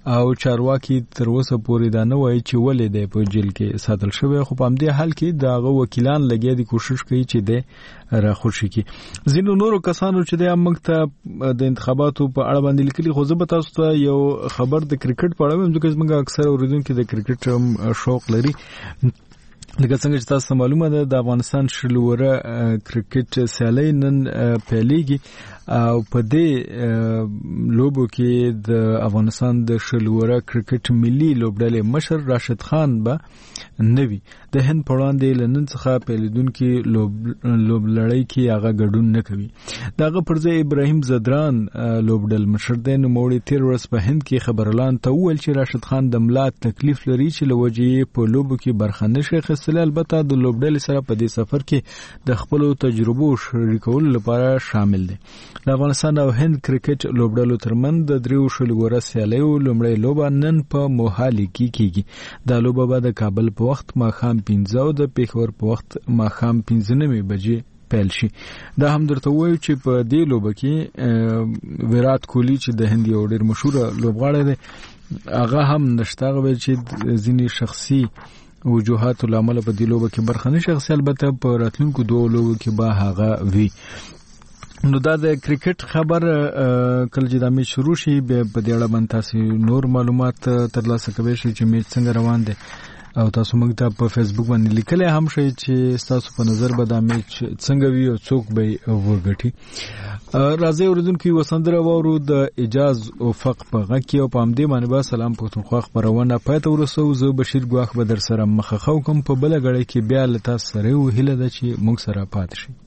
او چارواکي تر اوسه پورې دا نه وایي چې ولې دی په جیل کې ساتل شوی، خو په همدې حال کې دغه وکیلان لګیا دي کوشش کوي چې د راخوشي کی. ځینو نورو کسانو چې د موږ ته د انتخاباتو په اړه باندې لیکلي، خو زه به تاسو ته یو خبر د کرکټ په اړه وایم ځکه موږ اکثر اوریدونکو د کرکټ شوق لري. لکه څنګه چې تاسو معلومه ده د افغانستان شلوره کرکټ سیالي نن پیلېږي او په دې لوبو کې د افغانستان د شلوره کرکټ ملي لوبډلې مشر راشد خان به نوي د هند په وړاندې لندن څخه پیلیدونکو لوب لړۍ کې هغه ګډون نه کوي. دغه پر ځای ابراهیم زدران لوبډل مشر دی نو موړي تیر ورځ په هند کې خبرلان ته وویل چې راشد خان د ملا تکلیف لري چې لوجې په لوبو کې برخه نشي اخیستلی، البته د لوبډلې سره په دې سفر کې د خپل تجربو شریکولو لپاره شامل دی. د افغانستان او هند کرکټ لوبډلو ترمن د دریو شلوره سیالیو لومړی لوبه نن په موهالي کې کیږي. دا لوبه به د کابل په وخت ماښام پنځه او د پیښور په وخت ماښام پنځه نیمې بجې پیل شي. دا هم درته وایو چې په دې لوبه کې ویرات کوهلی چې د هند یو ډېر مشهور لوبغاړی دی هغه هم نشته، هغه چې ځینې شخصي وجوهات لامل په دې لوبه کې برخه نشي اخیستلی، البته په راتلونکو دوه لوبو کې به هغه وي. نو دا د کرکټ خبر کله چې دا میچ شروع شي په دې اړه باندې تاسو نور معلومات ترلاسه کوئ چې میچ څنګه روان دی او تاسو موږ ته په فیسبوک باندې لیکلی هم شئ چې تاسو په نظر به دا میچ څنګه وي او څوک به وګټي. راځي اوریدونکو یو سندره واورو د اجاز افق په غږ کې او په همدې باندې به سلام پښتونخوا خپرونه پای ته ورسوو. زه بشیر ګواښ به در سره مخه کوم په بله غړۍ کې بیا له تاسو سره یو هیله ده چې موږ سره پاتې شئ.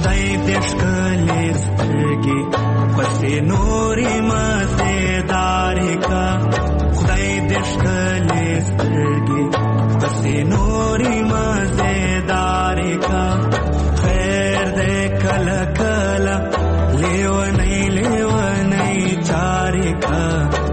خدای دې ښکلې سترګې پسې نورې مزېدارې کا خدای دې ښکلې سترګې پسې نورې مزېدارې کا خیر دې کله کله لیونی لیونی چارې کا